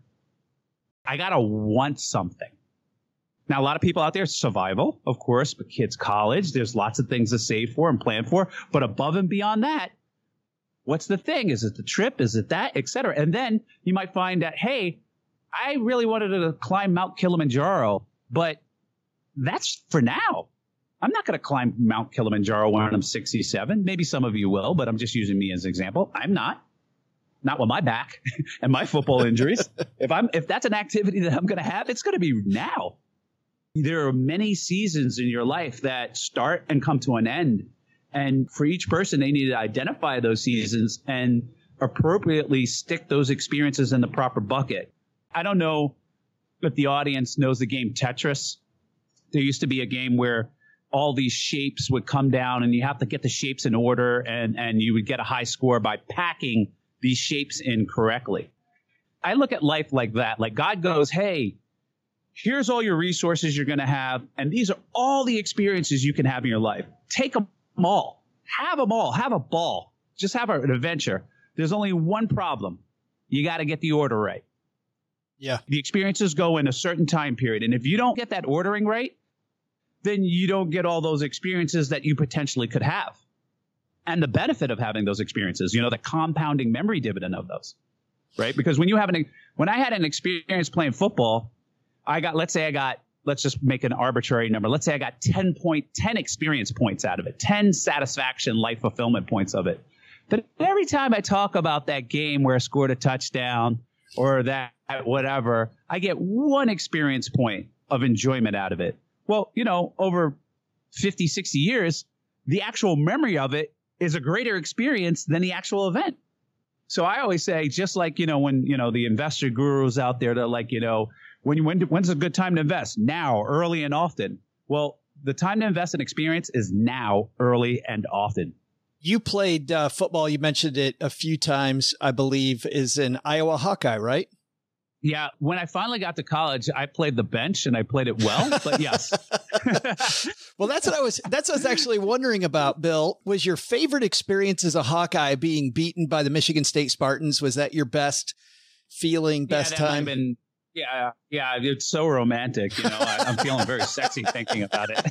I got to want something. Now, a lot of people out there, survival, of course, but kids, college, there's lots of things to save for and plan for. But above and beyond that, what's the thing? Is it the trip? Is it that, et cetera? And then you might find that, hey, I really wanted to climb Mount Kilimanjaro, but that's for now. I'm not going to climb Mount Kilimanjaro when I'm sixty-seven. Maybe some of you will, but I'm just using me as an example. I'm not. Not with my back and my football injuries. If I'm, if that's an activity that I'm going to have, it's going to be now. There are many seasons in your life that start and come to an end. And for each person, they need to identify those seasons and appropriately stick those experiences in the proper bucket. I don't know if the audience knows the game Tetris. There used to be a game where all these shapes would come down and you have to get the shapes in order and, and you would get a high score by packing these shapes in correctly. I look at life like that. Like God goes, hey, here's all your resources you're going to have. And these are all the experiences you can have in your life. Take them all. Have them all. Have a ball. Just have an adventure. There's only one problem. You got to get the order right. Yeah. The experiences go in a certain time period. And if you don't get that ordering right, then you don't get all those experiences that you potentially could have. And the benefit of having those experiences, you know, the compounding memory dividend of those, right? Because when you have an, when I had an experience playing football, I got, let's say I got, let's just make an arbitrary number. Let's say I got ten point, ten experience points out of it, ten satisfaction, life fulfillment points of it. But every time I talk about that game where I scored a touchdown or that whatever, I get one experience point of enjoyment out of it. Well, you know, over fifty, sixty years, the actual memory of it is a greater experience than the actual event. So I always say, just like, you know, when, you know, the investor gurus out there, they're like, you know, when, when, when's a good time to invest? Now, early and often. Well, the time to invest in experience is now, early and often. You played uh, football. You mentioned it a few times, I believe, is an Iowa Hawkeye, right? Yeah. When I finally got to college, I played the bench and I played it well, but yes. Well, that's what I was, that's what I was actually wondering about, Bill. Was your favorite experience as a Hawkeye being beaten by the Michigan State Spartans? Was that your best feeling, best yeah, time? Been, yeah. Yeah. It's so romantic. You know, I, I'm feeling very sexy thinking about it.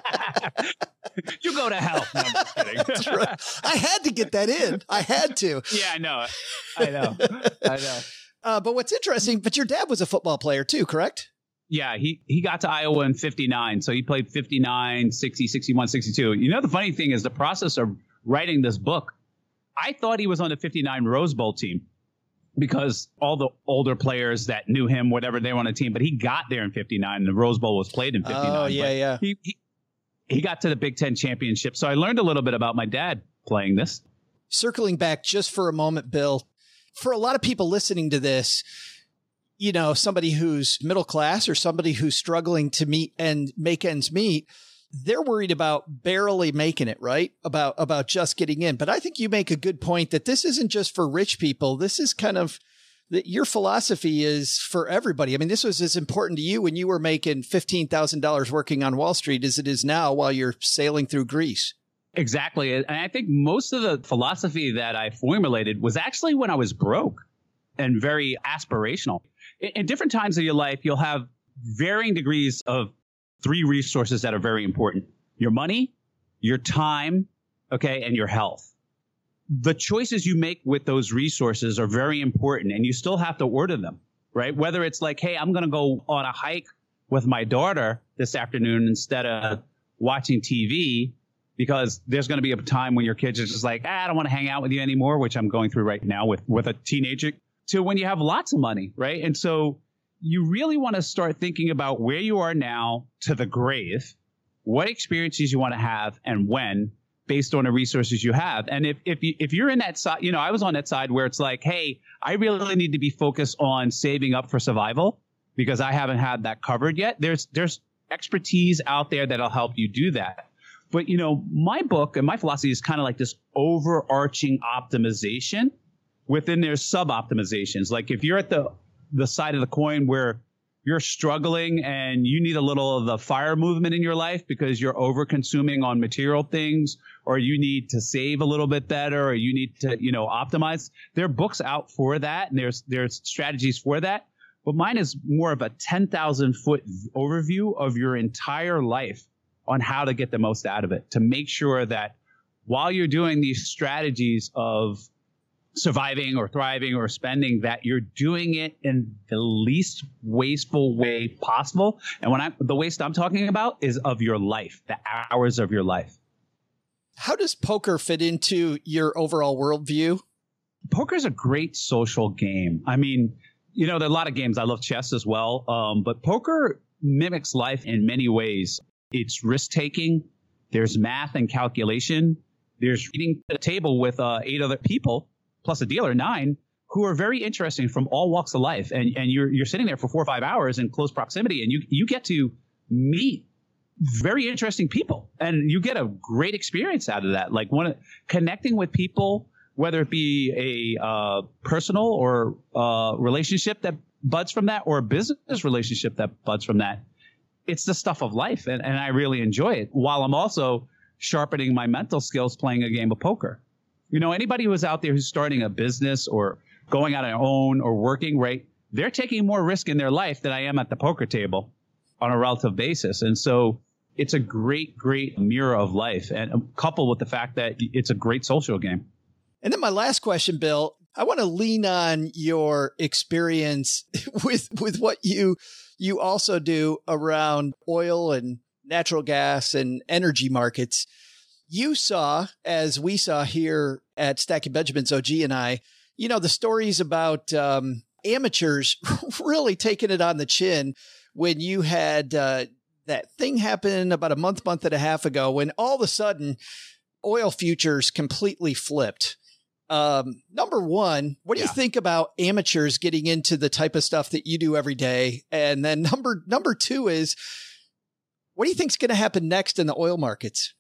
You go to hell. No, I'm just kidding. That's right. I had to get that in. I had to. Yeah, I know. I know. I know. Uh, but what's interesting, but your dad was a football player too, correct? Yeah, he, he got to Iowa in fifty-nine. So he played fifty-nine, sixty, sixty-one, sixty-two. You know, the funny thing is the process of writing this book, I thought he was on the fifty-nine Rose Bowl team because all the older players that knew him, whatever, they were on the team. But he got there in fifty-nine and the Rose Bowl was played in fifty-nine. Oh, yeah, but yeah. He, he, he got to the Big Ten championship. So I learned a little bit about my dad playing this. Circling back just for a moment, Bill, for a lot of people listening to this, you know, somebody who's middle class or somebody who's struggling to meet and make ends meet, they're worried about barely making it, right? About, about just getting in. But I think you make a good point that this isn't just for rich people. This is kind of that your philosophy is for everybody. I mean, this was as important to you when you were making fifteen thousand dollars working on Wall Street as it is now while you're sailing through Greece. Exactly. And I think most of the philosophy that I formulated was actually when I was broke and very aspirational. In, in different times of your life, you'll have varying degrees of three resources that are very important: your money, your time, okay, and your health. The choices you make with those resources are very important, and you still have to order them, right? Whether it's like, hey, I'm going to go on a hike with my daughter this afternoon instead of watching T V, because there's going to be a time when your kids are just like, ah, I don't want to hang out with you anymore, which I'm going through right now with, with a teenager, to when you have lots of money, right? And so you really want to start thinking about where you are now to the grave, what experiences you want to have and when, based on the resources you have. And if if you, if you're in that side, you know, I was on that side where it's like, hey, I really need to be focused on saving up for survival because I haven't had that covered yet. There's there's expertise out there that'll help you do that. But, you know, my book and my philosophy is kind of like this overarching optimization. Within there's sub-optimizations. Like if you're at the, the side of the coin where you're struggling and you need a little of the fire movement in your life because you're over consuming on material things, or you need to save a little bit better, or you need to, you know, optimize. There are books out for that, and there's there's strategies for that. But mine is more of a ten thousand foot overview of your entire life on how to get the most out of it, to make sure that while you're doing these strategies of surviving or thriving or spending, that you're doing it in the least wasteful way possible. And when I, the waste I'm talking about is of your life, the hours of your life. How does poker fit into your overall worldview? Poker is a great social game. I mean, you know, there are a lot of games. I love chess as well. Um, but poker mimics life in many ways. It's risk taking. There's math and calculation. There's reading the table with uh, eight other people, plus a dealer, nine, who are very interesting from all walks of life. And and you're you're sitting there for four or five hours in close proximity, and you you get to meet very interesting people, and you get a great experience out of that. Like one connecting with people, whether it be a uh, personal or uh, relationship that buds from that, or a business relationship that buds from that. It's the stuff of life, and, and I really enjoy it, while I'm also sharpening my mental skills playing a game of poker. You know, anybody who's out there who's starting a business or going out on their own or working, right, they're taking more risk in their life than I am at the poker table on a relative basis. And so it's a great, great mirror of life, and coupled with the fact that it's a great social game. And then my last question, Bill, I want to lean on your experience with with what you you also do around oil and natural gas and energy markets. You saw, as we saw here at Stacking Benjamins, O G and I, you know, the stories about um, amateurs really taking it on the chin when you had uh, that thing happen about a month, month and a half ago, when all of a sudden oil futures completely flipped. Um, number one, what do yeah. you think about amateurs getting into the type of stuff that you do every day? And then number, number two is, what do you think is going to happen next in the oil markets?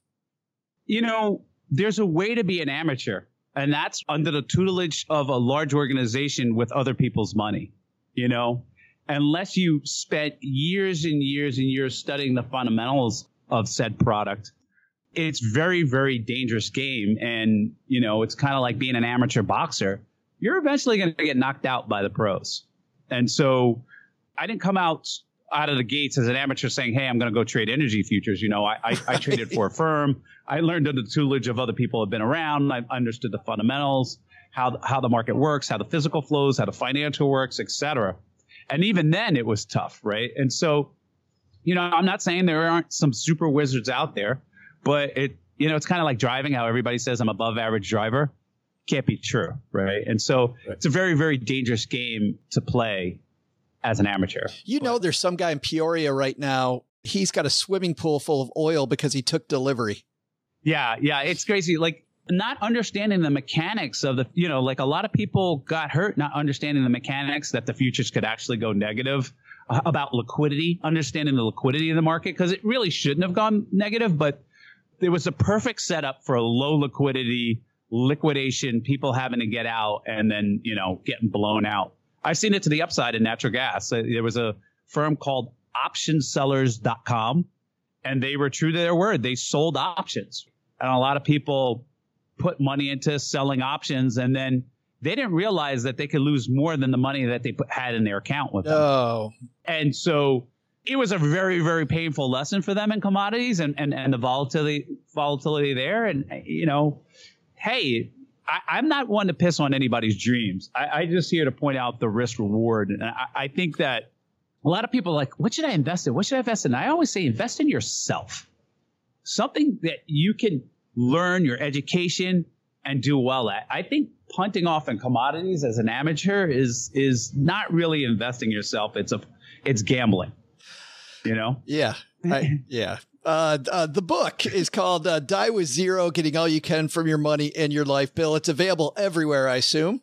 You know, there's a way to be an amateur, and that's under the tutelage of a large organization with other people's money. You know, unless you spent years and years and years studying the fundamentals of said product, it's very, very dangerous game. And, you know, it's kind of like being an amateur boxer. You're eventually going to get knocked out by the pros. And so I didn't come out out of the gates as an amateur saying, hey, I'm going to go trade energy futures. You know, I, I, I traded for a firm. I learned under the tutelage of other people who have been around. I understood the fundamentals, how, how the market works, how the physical flows, how the financial works, et cetera. And even then it was tough, right? And so, you know, I'm not saying there aren't some super wizards out there, but it, you know, it's kind of like driving, how everybody says I'm above average driver. Can't be true, right? And so right. It's a very, very dangerous game to play as an amateur. You know, there's some guy in Peoria right now. He's got a swimming pool full of oil because he took delivery. Yeah. Yeah. It's crazy. Like not understanding the mechanics of the, you know, like a lot of people got hurt not understanding the mechanics that the futures could actually go negative, uh, about liquidity, understanding the liquidity of the market, because it really shouldn't have gone negative, but there was a perfect setup for a low liquidity liquidation, people having to get out and then, you know, getting blown out. I've seen it to the upside in natural gas. There was a firm called option sellers dot com, and they were true to their word. They sold options. And a lot of people put money into selling options, and then they didn't realize that they could lose more than the money that they put, had in their account with them. Oh. And so it was a very, very painful lesson for them in commodities and, and, and the volatility volatility there. And, you know, hey, I, I'm not one to piss on anybody's dreams. I, I just here to point out the risk reward. And I, I think that a lot of people are like, what should I invest in? What should I invest in? I always say invest in yourself. Something that you can learn your education and do well at. I think punting off in commodities as an amateur is is not really investing yourself. It's a it's gambling. You know? Yeah. I, yeah. Uh, uh, the book is called uh, Die with Zero, Getting All You Can from Your Money and Your Life, Bill. It's available everywhere, I assume.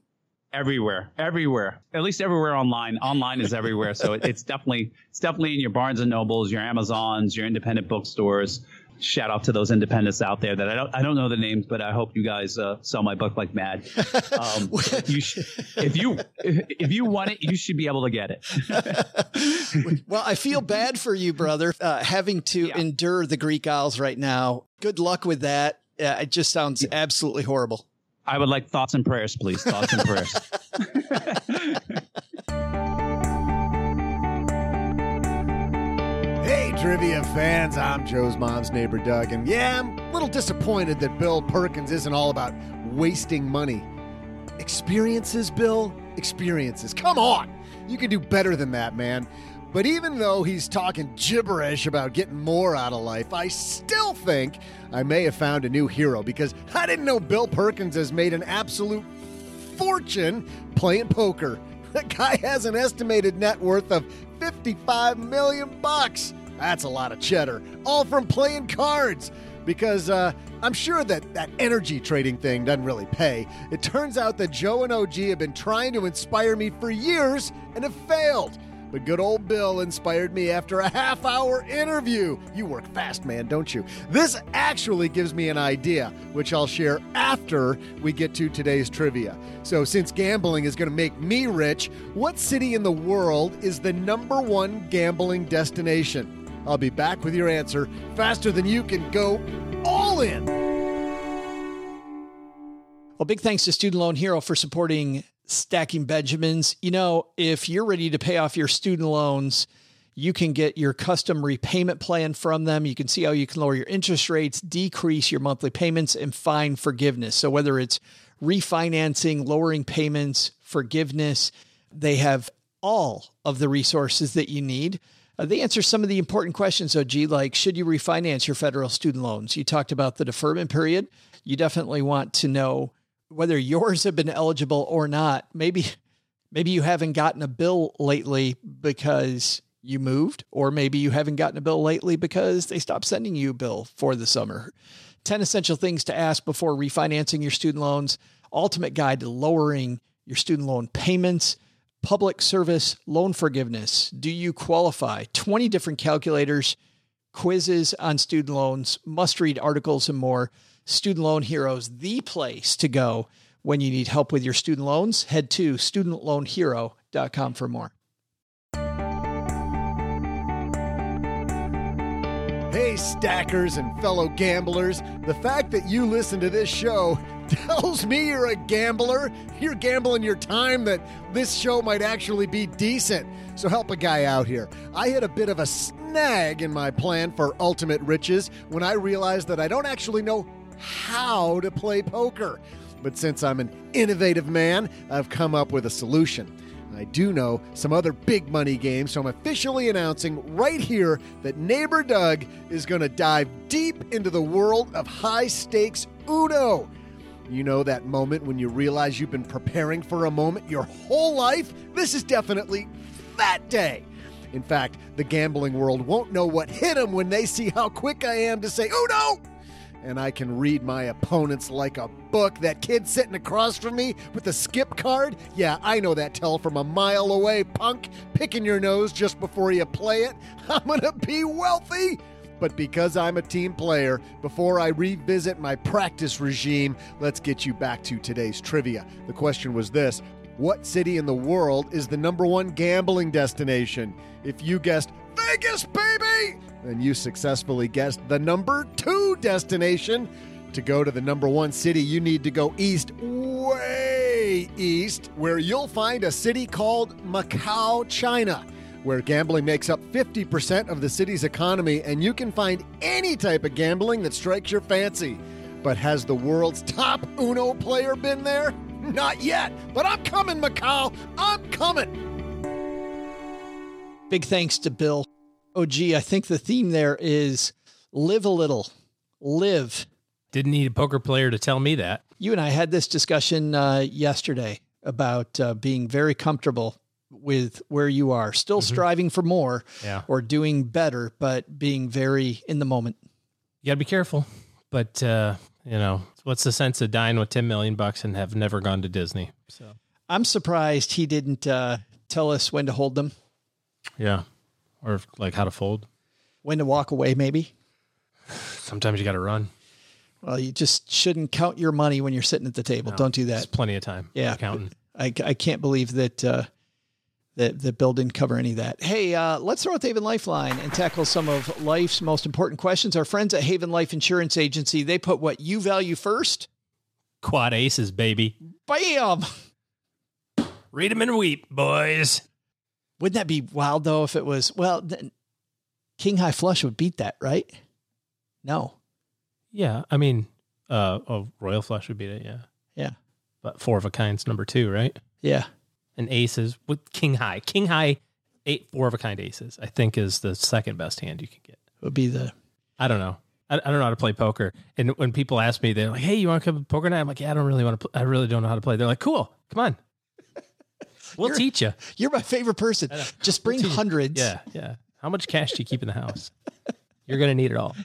Everywhere, everywhere, at least everywhere online. Online is everywhere. So it, it's definitely, it's definitely in your Barnes and Nobles, your Amazons, your independent bookstores. Shout out to those independents out there that I don't, I don't know the names, but I hope you guys uh, sell my book like mad. Um, you sh- if you, if you want it, you should be able to get it. Well, I feel bad for you, brother, uh, having to yeah. endure the Greek Isles right now. Good luck with that. Uh, it just sounds yeah. absolutely horrible. I would like thoughts and prayers, please. Thoughts and prayers. Hey, trivia fans, I'm Joe's mom's neighbor, Doug. And yeah, I'm a little disappointed that Bill Perkins isn't all about wasting money. Experiences, Bill? Experiences. Come on. You can do better than that, man. But even though he's talking gibberish about getting more out of life, I still think I may have found a new hero, because I didn't know Bill Perkins has made an absolute fortune playing poker. The guy has an estimated net worth of fifty-five million bucks. That's a lot of cheddar, all from playing cards. Because uh, I'm sure that that energy trading thing doesn't really pay. It turns out that Joe and O G have been trying to inspire me for years and have failed. But good old Bill inspired me after a half-hour interview. You work fast, man, don't you? This actually gives me an idea, which I'll share after we get to today's trivia. So since gambling is going to make me rich, what city in the world is the number one gambling destination? I'll be back with your answer faster than you can go all in. Well, big thanks to Student Loan Hero for supporting Stacking Benjamins. You know, if you're ready to pay off your student loans, you can get your custom repayment plan from them. You can see how you can lower your interest rates, decrease your monthly payments, and find forgiveness. So whether it's refinancing, lowering payments, forgiveness, they have all of the resources that you need. Uh, they answer some of the important questions, O G, like should you refinance your federal student loans? You talked about the deferment period. You definitely want to know whether yours have been eligible or not. Maybe, maybe you haven't gotten a bill lately because you moved, or maybe you haven't gotten a bill lately because they stopped sending you a bill for the summer. ten essential things to ask before refinancing your student loans. Ultimate guide to lowering your student loan payments. Public service loan forgiveness. Do you qualify? twenty different calculators, quizzes on student loans, must-read articles, and more. Student Loan Heroes, the place to go when you need help with your student loans. Head to student loan hero dot com for more. Hey, stackers and fellow gamblers. The fact that you listen to this show tells me you're a gambler. You're gambling your time that this show might actually be decent. So help a guy out here. I hit a bit of a snag in my plan for ultimate riches when I realized that I don't actually know how to play poker. But since I'm an innovative man, I've come up with a solution. I do know some other big money games, so I'm officially announcing right here that Neighbor Doug is going to dive deep into the world of high-stakes Uno. You know that moment when you realize you've been preparing for a moment your whole life? This is definitely that day. In fact, the gambling world won't know what hit them when they see how quick I am to say, Uno! And I can read my opponents like a book. That kid sitting across from me with the skip card? Yeah, I know that tell from a mile away, punk. Picking your nose just before you play it. I'm going to be wealthy. But because I'm a team player, before I revisit my practice regime, let's get you back to today's trivia. The question was this: what city in the world is the number one gambling destination? If you guessed Vegas, baby, then you successfully guessed the number two destination. To go to the number one city, you need to go east, way east, where you'll find a city called Macau, China, where gambling makes up fifty percent of the city's economy, and you can find any type of gambling that strikes your fancy. But has the world's top Uno player been there? Not yet, but I'm coming, Macau. I'm coming. Big thanks to Bill. Oh, gee, I think the theme there is live a little. Live. Didn't need a poker player to tell me that. You and I had this discussion uh, yesterday about uh, being very comfortable with where you are, still mm-hmm. striving for more yeah. or doing better, but being very in the moment. You gotta be careful. But, uh, you know, what's the sense of dying with ten million bucks and have never gone to Disney? So I'm surprised he didn't uh, tell us when to hold them. Yeah. Or like how to fold. When to walk away, maybe. Sometimes you got to run. Well, you just shouldn't count your money when you're sitting at the table. No, Don't do that. There's plenty of time. Yeah. Counting. I, I can't believe that, uh, that, that Bill didn't cover any of that. Hey, uh, let's throw out the Haven Lifeline and tackle some of life's most important questions. Our friends at Haven Life Insurance Agency, they put what you value first. Quad aces, baby. Bam! Read them and weep, boys. Wouldn't that be wild, though, if it was, well, then King High Flush would beat that, right? No. Yeah, I mean, uh, oh, Royal Flush would beat it, yeah. Yeah. But four of a kind's number two, right? Yeah. And aces with King High. King High, eight four of a kind aces, I think is the second best hand you can get. Would be the... I don't know. I, I don't know how to play poker. And when people ask me, they're like, hey, you want to come to poker night? I'm like, yeah, I don't really want to play. I really don't know how to play. They're like, cool, come on. We'll You're- teach you. You're my favorite person. Just bring We'll teach- hundreds. Yeah, yeah. How much cash do you keep in the house? You're going to need it all.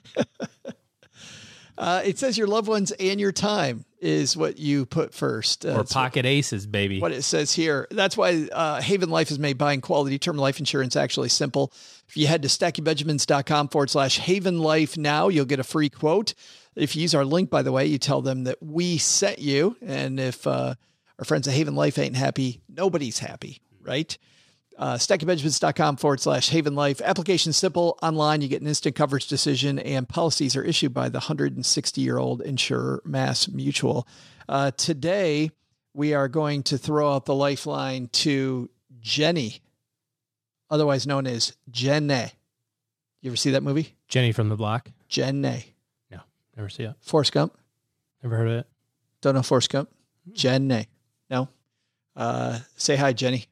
Uh, it says your loved ones and your time is what you put first. Uh, Or that's pocket aces, baby. what it says here. That's why uh, Haven Life has made buying quality term life insurance actually simple. If you head to stackingbenjamins.com forward slash Haven Life now, you'll get a free quote. If you use our link, by the way, you tell them that we sent you. And if uh, our friends at Haven Life ain't happy, nobody's happy, right? Uh, stackingbenjamins.com forward slash Haven Life. Application simple, online. You get an instant coverage decision, and policies are issued by the one hundred sixty-year-old insurer, Mass Mutual. Uh, today, we are going to throw out the lifeline to Jenny, otherwise known as Jenny. You ever see that movie? Jenny from the Block? Jenny. No, never see it. Forrest Gump. Never heard of it. Don't know Forrest Gump? Jenny. No? Uh, say hi, Jenny.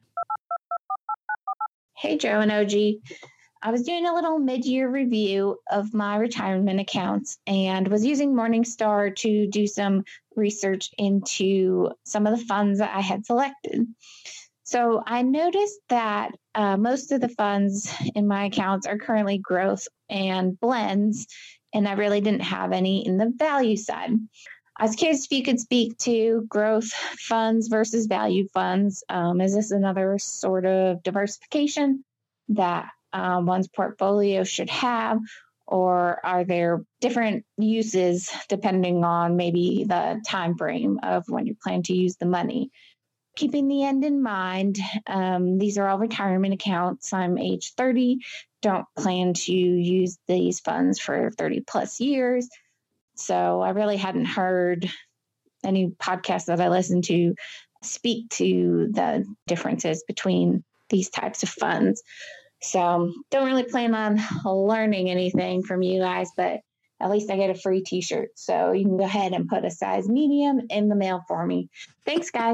Hey, Joe and O G. I was doing a little mid-year review of my retirement accounts and was using Morningstar to do some research into some of the funds that I had selected. So I noticed that uh, most of the funds in my accounts are currently growth and blends, and I really didn't have any in the value side. I was curious if you could speak to growth funds versus value funds. Um, is this another sort of diversification that um, one's portfolio should have, or are there different uses depending on maybe the time frame of when you plan to use the money? Keeping the end in mind, um, these are all retirement accounts. I'm age thirty, don't plan to use these funds for thirty plus years. So I really hadn't heard any podcasts that I listened to speak to the differences between these types of funds. So don't really plan on learning anything from you guys, but at least I get a free t-shirt. So you can go ahead and put a size medium in the mail for me. Thanks, guys.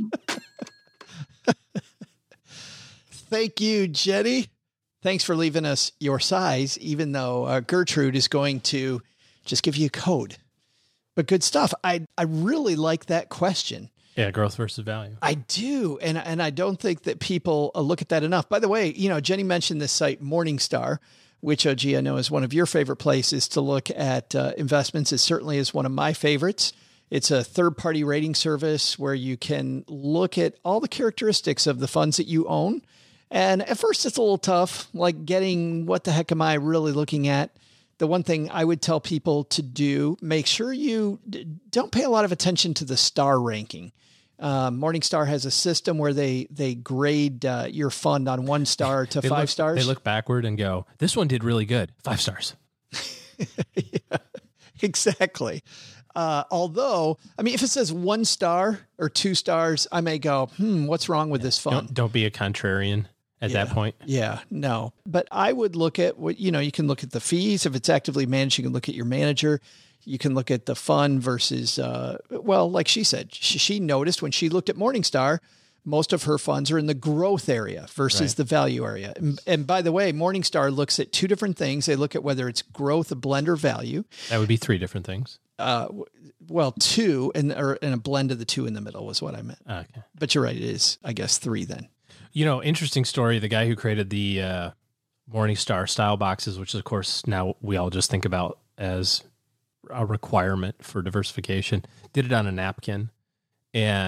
Thank you, Jenny. Thanks for leaving us your size, even though uh, Gertrude is going to just give you a code. But good stuff. I I really like that question. Yeah, growth versus value. I do. And, and I don't think that people uh, look at that enough. By the way, you know, Jenny mentioned this site, Morningstar, which, O G, I know is one of your favorite places to look at uh, investments. It certainly is one of my favorites. It's a third-party rating service where you can look at all the characteristics of the funds that you own. And at first, it's a little tough, like getting what the heck am I really looking at? The one thing I would tell people to do, make sure you d- don't pay a lot of attention to the star ranking. Um, Morningstar has a system where they they grade uh, your fund on one star to They five look- stars. They look backward and go, this one did really good. Five stars. Yeah, exactly. Uh, although, I mean, if it says one star or two stars, I may go, hmm, what's wrong with this fund? Don't, don't be a contrarian at Yeah. that point. Yeah, no. But I would look at what, you know, you can look at the fees. If it's actively managed, you can look at your manager. You can look at the fund versus, uh, well, like she said, she, she noticed when she looked at Morningstar, most of her funds are in the growth area versus Right. the value area. And, and by the way, Morningstar looks at two different things. They look at whether it's growth, a blend, or value. That would be three different things. Uh, w- well, two and, or, and a blend of the two in the middle was what I meant. Okay. But you're right. It is, I guess, three then. You know, interesting story. The guy who created the uh, Morningstar style boxes, which of course now we all just think about as a requirement for diversification, did it on a napkin. And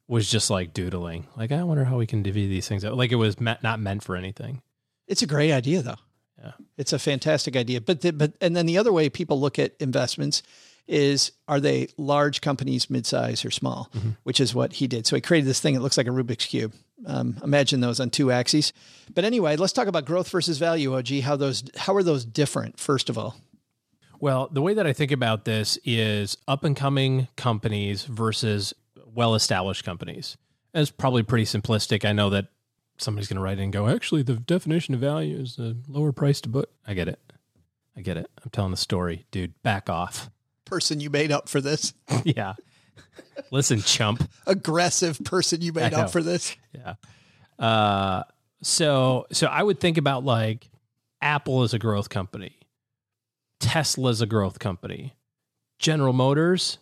was just like doodling. Like, I wonder how we can divvy these things out. Like it was me- not meant for anything. It's a great idea, though. Yeah, it's a fantastic idea. But the, but and then the other way people look at investments is, are they large companies, mid-size, or small? Mm-hmm. Which is what he did. So he created this thing. It looks like a Rubik's Cube. Um, imagine those on two axes. But anyway, let's talk about growth versus value, O G. How those how are those different? First of all. Well, the way that I think about this is up and coming companies versus well-established companies. It's probably pretty simplistic. I know that somebody's going to write in and go, actually, the definition of value is a lower price to book. I get it. I get it. I'm telling the story. Dude, back off. Person you made up for this. Yeah. Listen, chump. Aggressive person you made up for this. Yeah. Uh, so, so I would think about like Apple is a growth company. Tesla is a growth company. General Motors,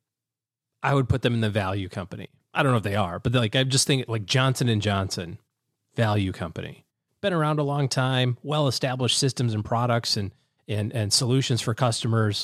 I would put them in the value company. I don't know if they are, but like, I'm just thinking like Johnson and Johnson, value company. Been around a long time, well-established systems and products and, and, and solutions for customers.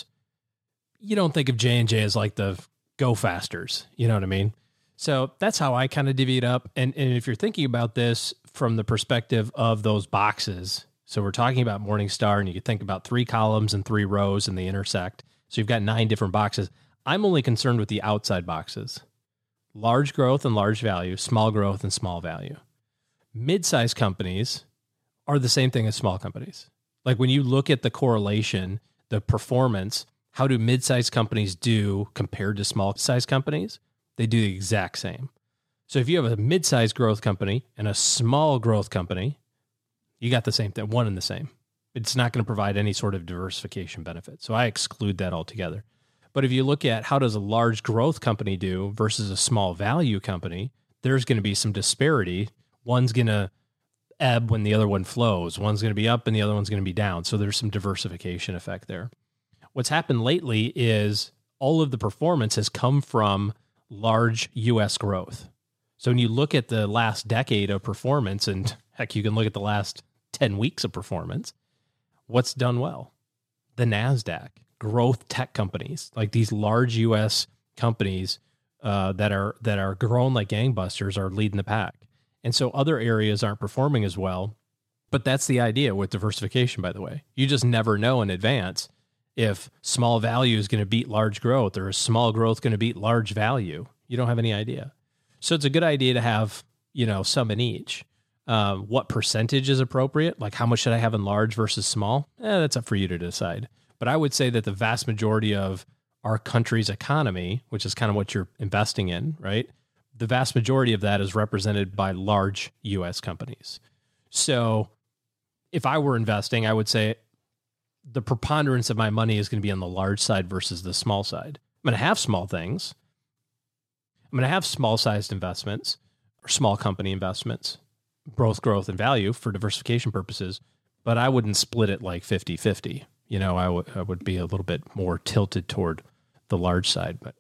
You don't think of J and J as like the go fasters. You know what I mean? So that's how I kind of divvy it up. And, and if you're thinking about this from the perspective of those boxes, so we're talking about Morningstar, and you could think about three columns and three rows, and they intersect. So you've got nine different boxes. I'm only concerned with the outside boxes. Large growth and large value, small growth and small value. Mid-sized companies are the same thing as small companies. Like when you look at the correlation, the performance, how do mid-sized companies do compared to small-sized companies? They do the exact same. So if you have a mid-sized growth company and a small growth company, you got the same thing, one and the same. It's not going to provide any sort of diversification benefit. So I exclude that altogether. But if you look at how does a large growth company do versus a small value company, there's going to be some disparity. One's going to ebb when the other one flows. One's going to be up and the other one's going to be down. So there's some diversification effect there. What's happened lately is all of the performance has come from large U S growth. So when you look at the last decade of performance, and heck, you can look at the last ten weeks of performance, what's done well? The NASDAQ, growth tech companies, like these large U S companies uh, that are that are growing like gangbusters are leading the pack. And so other areas aren't performing as well. But that's the idea with diversification, by the way. You just never know in advance if small value is going to beat large growth or is small growth going to beat large value. You don't have any idea. So it's a good idea to have, you know, some in each. Uh, what percentage is appropriate? Like how much should I have in large versus small? Eh, that's up for you to decide. But I would say that the vast majority of our country's economy, which is kind of what you're investing in, right? The vast majority of that is represented by large U S companies. So if I were investing, I would say the preponderance of my money is going to be on the large side versus the small side. I'm going to have small things. I'm going to have small-sized investments or small company investments, both growth and value for diversification purposes, but I wouldn't split it like fifty-fifty. You know, I, w- I would be a little bit more tilted toward the large side. But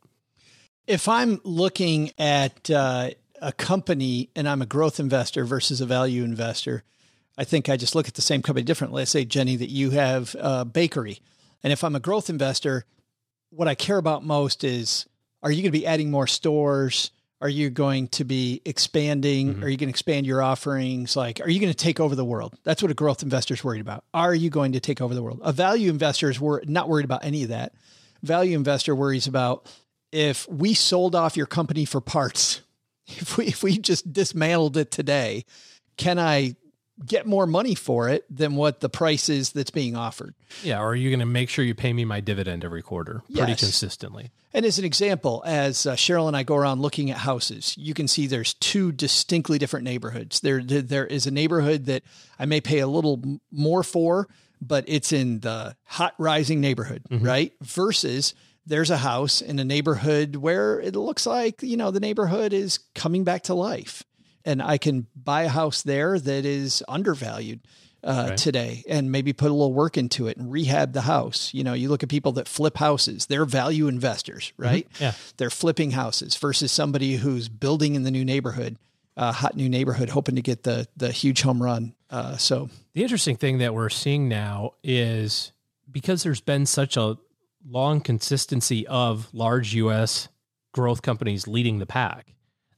if I'm looking at uh, a company and I'm a growth investor versus a value investor, I think I just look at the same company differently. Let's say, Jenny, that you have a bakery. And if I'm a growth investor, what I care about most is, are you going to be adding more stores? Are you going to be expanding? Mm-hmm. Are you going to expand your offerings? Like, are you going to take over the world? That's what a growth investor is worried about. Are you going to take over the world? A value investor is wor- not worried about any of that. Value investor worries about, if we sold off your company for parts, if we, if we just dismantled it today, can I get more money for it than what the price is that's being offered? Yeah. Or are you going to make sure you pay me my dividend every quarter pretty yes. consistently? And as an example, as uh, Cheryl and I go around looking at houses, you can see there's two distinctly different neighborhoods. There, there is a neighborhood that I may pay a little more for, but it's in the hot rising neighborhood, mm-hmm. right? Versus there's a house in a neighborhood where it looks like, you know, the neighborhood is coming back to life. And I can buy a house there that is undervalued uh, okay. today, and maybe put a little work into it and rehab the house. You know, you look at people that flip houses, they're value investors, right? Mm-hmm. Yeah. They're flipping houses versus somebody who's building in the new neighborhood, uh, hot new neighborhood, hoping to get the, the huge home run. Uh, so the interesting thing that we're seeing now is, because there's been such a long consistency of large U S growth companies leading the pack,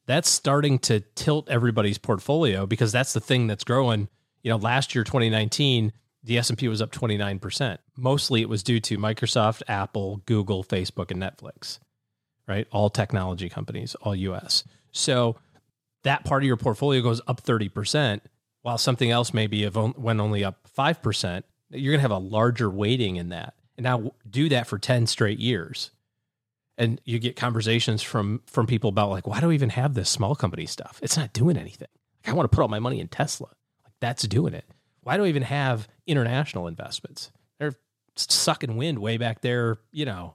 That's starting to tilt everybody's portfolio because that's the thing that's growing. You know, last year, twenty nineteen, the S and P was up twenty-nine percent. Mostly it was due to Microsoft, Apple, Google, Facebook, and Netflix, right? All technology companies, all U S. So that part of your portfolio goes up thirty percent, while something else maybe went only up five percent. You're going to have a larger weighting in that. And now do that for ten straight years. And you get conversations from, from people about like, why do we even have this small company stuff? It's not doing anything. Like, I want to put all my money in Tesla. Like, that's doing it. Why do we even have international investments? They're sucking wind way back there. You know,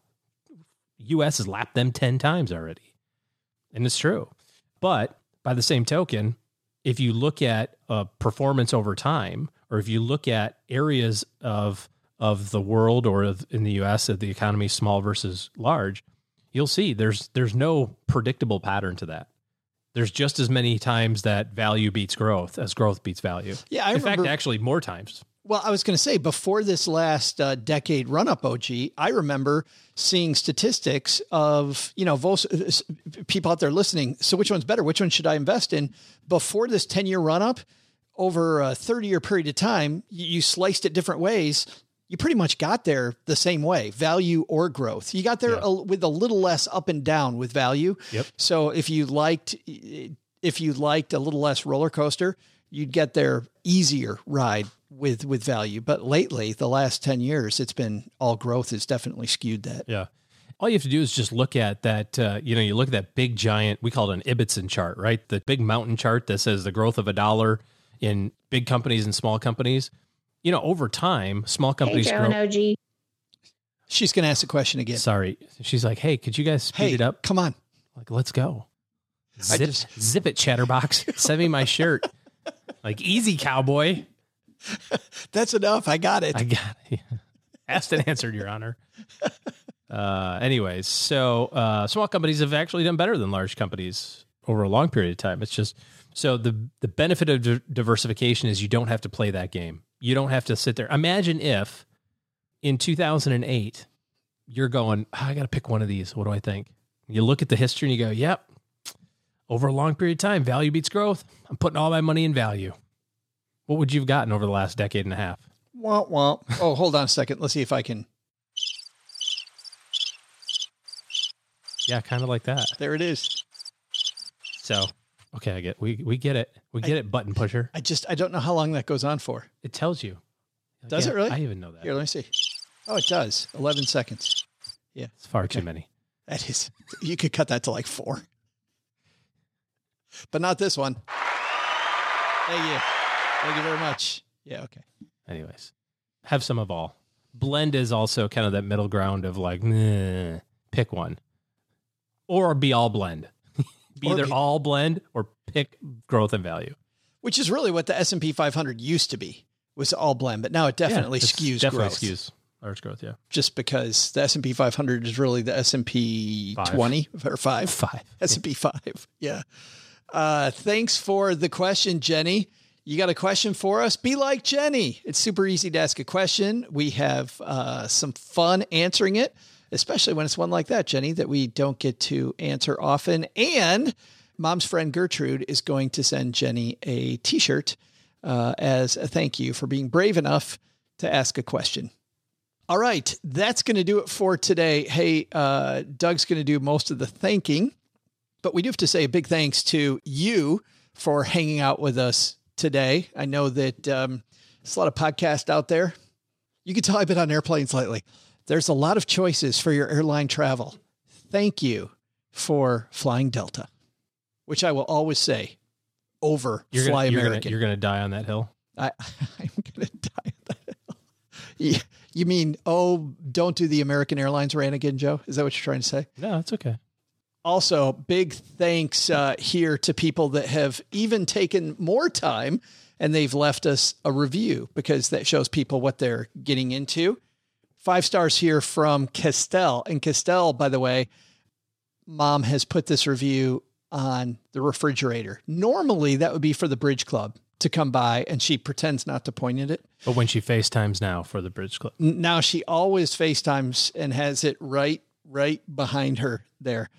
U S has lapped them ten times already. And it's true. But by the same token, if you look at uh, performance over time, or if you look at areas of of the world or of, in the U S of the economy, small versus large, you'll see there's there's no predictable pattern to that. There's just as many times that value beats growth as growth beats value. Yeah, I in remember, fact, actually more times. Well, I was going to say, before this last uh, decade run-up, O G, I remember seeing statistics of, you know, Vos- people out there listening, so which one's better? Which one should I invest in? Before this ten-year run-up, over a thirty-year period of time, you, you sliced it different ways. You pretty much got there the same way, value or growth. You got there Yeah. a, with a little less up and down with value. Yep. So if you liked, if you liked a little less roller coaster, you'd get there easier ride with, with value. But lately, the last ten years, it's been all growth has definitely skewed that. Yeah. All you have to do is just look at that, uh, you know, you look at that big giant, we call it an Ibbotson chart, right? The big mountain chart that says the growth of a dollar in big companies and small companies. You know, over time, small companies Hey, Joe grow. and O G. She's going to ask a question again. Sorry. She's like, hey, could you guys speed Hey, it up? come on. Like, let's go. I Zip, just- zip it, Chatterbox. Send me my shirt. Like, easy, cowboy. That's enough. I got it. I got it. Asked and answered, Your Honor. Uh, anyways, so uh, small companies have actually done better than large companies over a long period of time. It's just, so the, the benefit of di- diversification is you don't have to play that game. You don't have to sit there. Imagine if in two thousand eight, you're going, oh, I got to pick one of these. What do I think? You look at the history and you go, yep, over a long period of time, value beats growth. I'm putting all my money in value. What would you have gotten over the last decade and a half? Wah, wah. Oh, hold on a second. Let's see if I can. Yeah, kind of like that. There it is. So, okay, I get, we, we get it. We get I- it, button pusher. I just, I don't know how long that goes on for. It tells you. Does Yeah, it really? I even know that. Here, let me see. Oh, it does. eleven seconds. Yeah. It's far Okay. too many. That is, you could cut that to like four. But not this one. Thank you. Thank you very much. Yeah, okay. Anyways, have some of all. Blend is also kind of that middle ground of like, nah, pick one. Or be all blend. be Or either be- all blend or pick growth and value. Which is really what the S and P five hundred used to be, was all blend. But now it definitely Yeah, it's skews definitely growth. skews large growth, yeah. Just because the S and P five hundred is really the S and P Five. twenty or five. Five. S and P five. Yeah. Uh, thanks for the question, Jenny. You got a question for us? Be like Jenny. It's super easy to ask a question. We have uh, some fun answering it, especially when it's one like that, Jenny, that we don't get to answer often. And Mom's friend Gertrude is going to send Jenny a t-shirt uh, as a thank you for being brave enough to ask a question. All right, that's going to do it for today. Hey, uh, Doug's going to do most of the thanking, but we do have to say a big thanks to you for hanging out with us today. I know that um, there's a lot of podcasts out there. You can tell I've been on airplanes lately. There's a lot of choices for your airline travel. Thank you for flying Delta, which I will always say over You're fly gonna, you're American. Gonna, you're going to die on that hill. I, I'm going to die on that hill. You, you mean, oh, don't do the American Airlines rant again, Joe? Is that what you're trying to say? No, it's okay. Also, big thanks uh, here to people that have even taken more time and they've left us a review, because that shows people what they're getting into. Five stars here from Castell. And Castell, by the way, Mom has put this review on the refrigerator. Normally, that would be for the Bridge Club to come by, and she pretends not to point at it. But when she FaceTimes now for the Bridge Club. N- Now she always FaceTimes and has it right, right behind her there.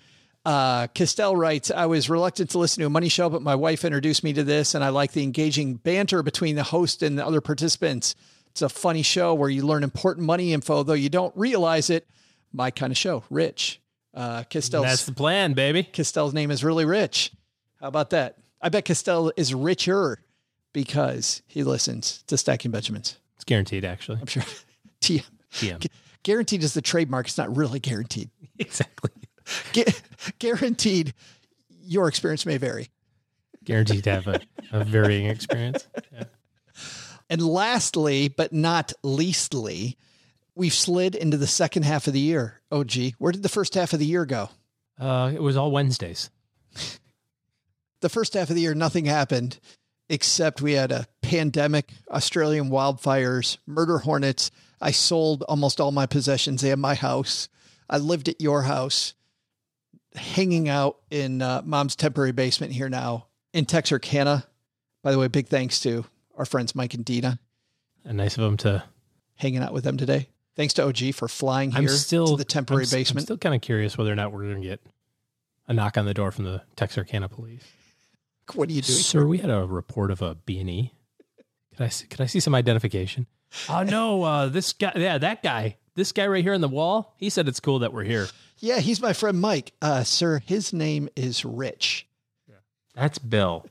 Uh, Castell writes, I was reluctant to listen to a money show, but my wife introduced me to this, and I like the engaging banter between the host and the other participants. It's a funny show where you learn important money info, though you don't realize it. My kind of show, Rich. Uh, Castell's, That's the plan, baby. Castell's name is really Rich. How about that? I bet Castell is richer because he listens to Stacking Benjamins. It's guaranteed, actually. I'm sure. T M. T M. Guaranteed is the trademark. It's not really guaranteed. Exactly. Gu- guaranteed, your experience may vary. Guaranteed to have a, a varying experience. Yeah. And lastly, but not leastly, we've slid into the second half of the year. Oh, gee, where did the first half of the year go? Uh, it was all Wednesdays. The first half of the year, nothing happened except we had a pandemic, Australian wildfires, murder hornets. I sold almost all my possessions and my house. I lived at your house, hanging out in uh, Mom's temporary basement here now in Texarkana. By the way, big thanks to our friends Mike and Dina. And nice of them to hanging out with them today. Thanks to O G for flying here I'm still, to the temporary I'm, basement. I'm still kind of curious whether or not we're going to get a knock on the door from the Texarkana police. What are you doing? Sir, we had a report of a B and E. Could I see, could I see some identification? Oh, no, uh, this guy, yeah, that guy, this guy right here on the wall, he said it's cool that we're here. Yeah, he's my friend Mike. Uh, sir, his name is Rich. That's Bill.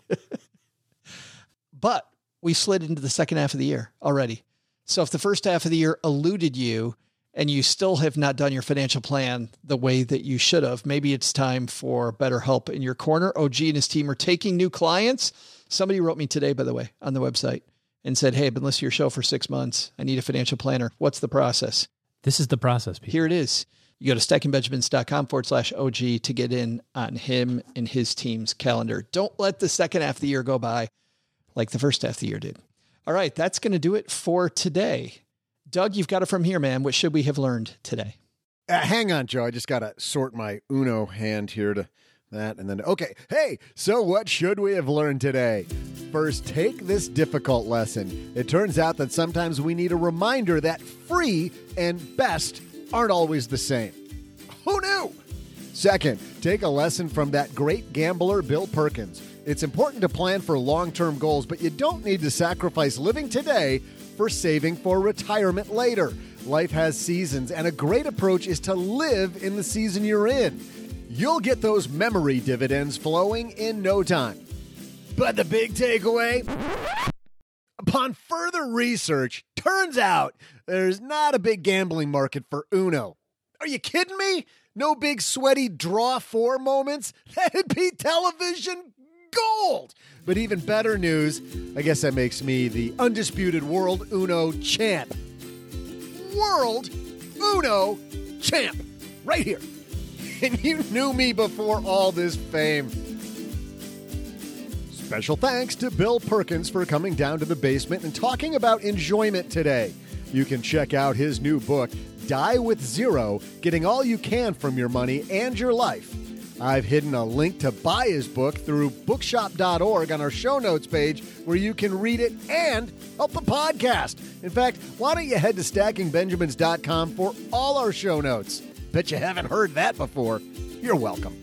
But we slid into the second half of the year already. So if the first half of the year eluded you and you still have not done your financial plan the way that you should have, maybe it's time for better help in your corner. O G and his team are taking new clients. Somebody wrote me today, by the way, on the website and said, hey, I've been listening to your show for six months. I need a financial planner. What's the process? This is the process, people. Here it is. You go to stackingbenjamins.com forward slash OG to get in on him and his team's calendar. Don't let the second half of the year go by like the first half of the year did. All right, that's going to do it for today. Doug, you've got it from here, man. What should we have learned today? Uh, hang on, Joe. I just got to sort my Uno hand here to that. And then, okay. Hey, so what should we have learned today? First, take this difficult lesson. It turns out that sometimes we need a reminder that free and best aren't always the same. Who knew? Second, take a lesson from that great gambler, Bill Perkins. It's important to plan for long-term goals, but you don't need to sacrifice living today for saving for retirement later. Life has seasons, and a great approach is to live in the season you're in. You'll get those memory dividends flowing in no time. But the big takeaway? Upon further research, turns out there's not a big gambling market for Uno. Are you kidding me? No big sweaty draw four moments? That'd be television gold. But even better news, I guess that makes me the undisputed world Uno champ. World Uno champ. Right here. And you knew me before all this fame. Special thanks to Bill Perkins for coming down to the basement and talking about enjoyment today. You can check out his new book, Die with Zero, Getting All You Can from Your Money and Your Life. I've hidden a link to buy his book through bookshop dot org on our show notes page where you can read it and help the podcast. In fact, why don't you head to stacking benjamins dot com for all our show notes? Bet you haven't heard that before. You're welcome.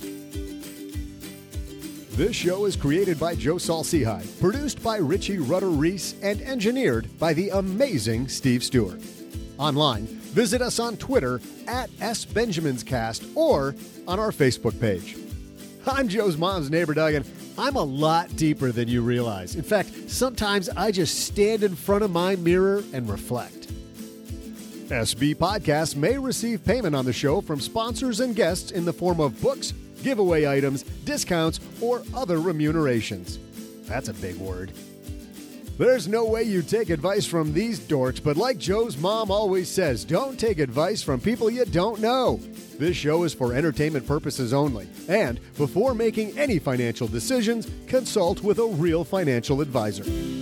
This show is created by Joe Saul-Sehy, produced by Richie Rutter-Reese, and engineered by the amazing Steve Stewart. Online, visit us on Twitter at S Benjamins Cast or on our Facebook page. I'm Joe's mom's neighbor, Doug, and I'm a lot deeper than you realize. In fact, sometimes I just stand in front of my mirror and reflect. S B Podcasts may receive payment on the show from sponsors and guests in the form of books, giveaway items, discounts, or other remunerations. That's a big word. There's no way you take advice from these dorks, but like Joe's mom always says, don't take advice from people you don't know. This show is for entertainment purposes only, and before making any financial decisions, consult with a real financial advisor.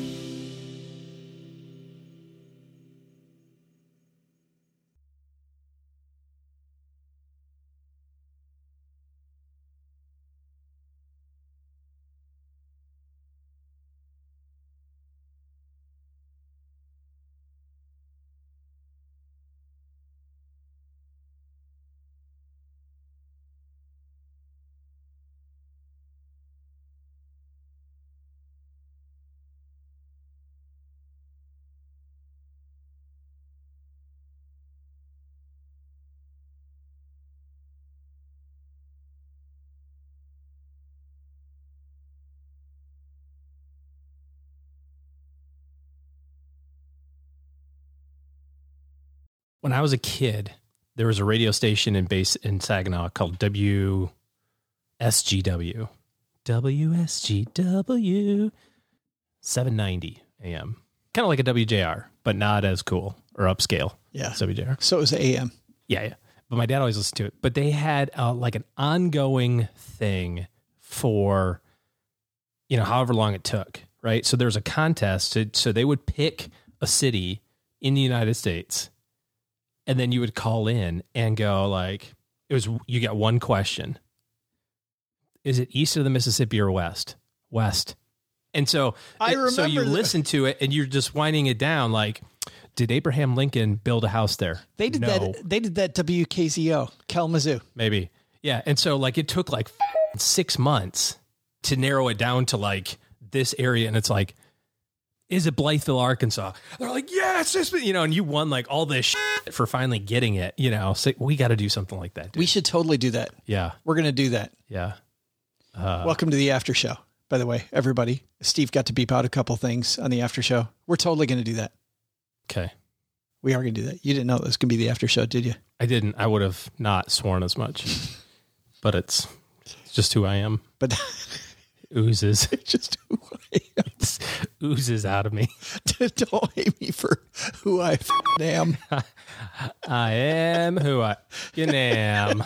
when I was a kid, there was a radio station in base in Saginaw called W S G W. W S G W seven ninety A M. Kind of like a W J R, but not as cool or upscale. Yeah. as W J R. So it was A M. Yeah, yeah. But my dad always listened to it. But they had uh, like an ongoing thing for, you know, however long it took, right? So there's a contest. To, so they would pick a city in the United States, and then you would call in and go like, it was, you got one question. Is it east of the Mississippi or west? West. And so, I remember so you the- listen to it and you're just winding it down like, did Abraham Lincoln build a house there? They did No. that. They did that W K Z O, Kalamazoo. Maybe. Yeah. And so like it took like six months to narrow it down to like this area. And it's like, is it Blytheville, Arkansas? They're like, yeah, it's just, you know, and you won like all this shit for finally getting it, you know, so we got to do something like that. Dude. We should totally do that. Yeah. We're going to do that. Yeah. Uh, Welcome to the after show, by the way, everybody. Steve got to beep out a couple things on the after show. We're totally going to do that. okay. We are going to do that. You didn't know it was going to be the after show, did you? I didn't, I would have not sworn as much, but it's, it's just who I am. But Oozes. it's just who I am. It's oozes out of me. Don't hate me for who I f***ing am. I am who I am.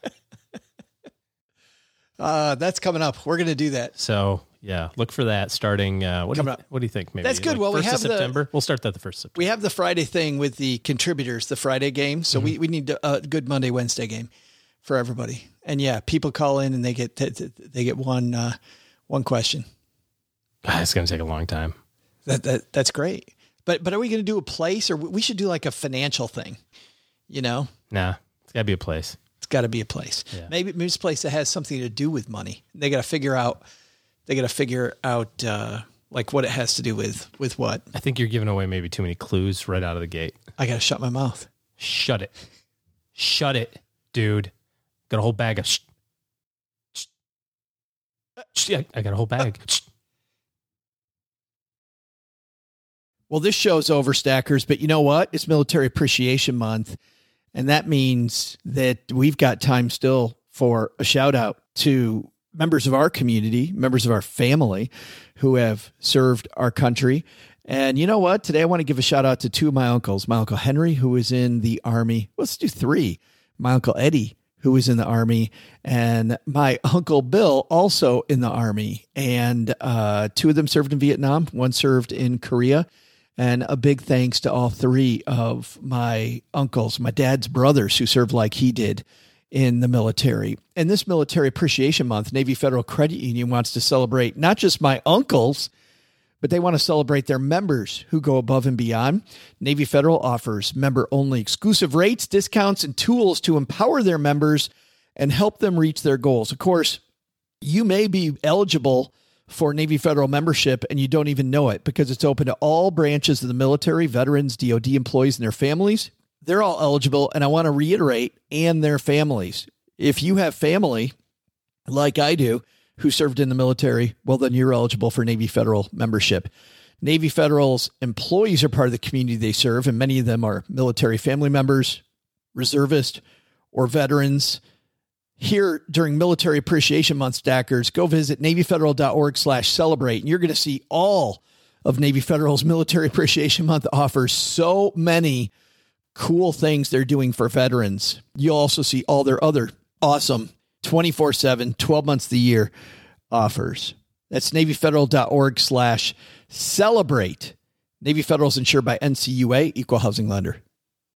Uh, that's coming up. We're going to do that. So yeah, look for that starting. Uh, what, do Coming you, up. what do you think? Maybe That's good. like Well, we first have of the- September. We'll start that the first of September. We have the Friday thing with the contributors, the Friday game. So we, we need a good Monday, Wednesday game for everybody. And yeah, people call in and they get, they get one, uh, one question. God, it's going to take a long time. That, that that's great. But, but are we going to do a place, or we should do like a financial thing? You know, Nah, it's got to be a place. it's got to be a place. Yeah. Maybe, maybe it's a place that has something to do with money. They got to figure out, they got to figure out, uh, like what it has to do with, with what. I think you're giving away maybe too many clues right out of the gate. I got to shut my mouth. Shut it. Shut it, dude. Got a whole bag of. Sh- sh- sh- yeah, I got a whole bag. Sh- Well, this show's over, Stackers, but you know what? It's Military Appreciation Month, and that means that we've got time still for a shout out to members of our community, members of our family who have served our country. And you know what? Today I want to give a shout out to two of my uncles, my Uncle Henry, who was in the Army. Let's do three. My Uncle Eddie, who was in the Army, and my Uncle Bill, also in the Army. And uh, two of them served in Vietnam. One served in Korea. And a big thanks to all three of my uncles, my dad's brothers who served like he did in the military. And this Military Appreciation Month, Navy Federal Credit Union wants to celebrate not just my uncles, but they want to celebrate their members who go above and beyond. Navy Federal offers member-only exclusive rates, discounts, and tools to empower their members and help them reach their goals. Of course, you may be eligible for Navy Federal membership, and you don't even know it because it's open to all branches of the military, veterans, D O D employees, and their families. They're all eligible, and I want to reiterate, and their families. If you have family, like I do, who served in the military, well, then you're eligible for Navy Federal membership. Navy Federal's employees are part of the community they serve, and many of them are military family members, reservists, or veterans. Here during Military Appreciation Month, Stackers, go visit NavyFederal.org slash celebrate, and you're going to see all of Navy Federal's Military Appreciation Month offers so many cool things they're doing for veterans. You'll also see all their other awesome twenty-four seven, twelve months of the year offers. That's NavyFederal.org slash celebrate. Navy Federal is insured by N C U A, Equal Housing Lender.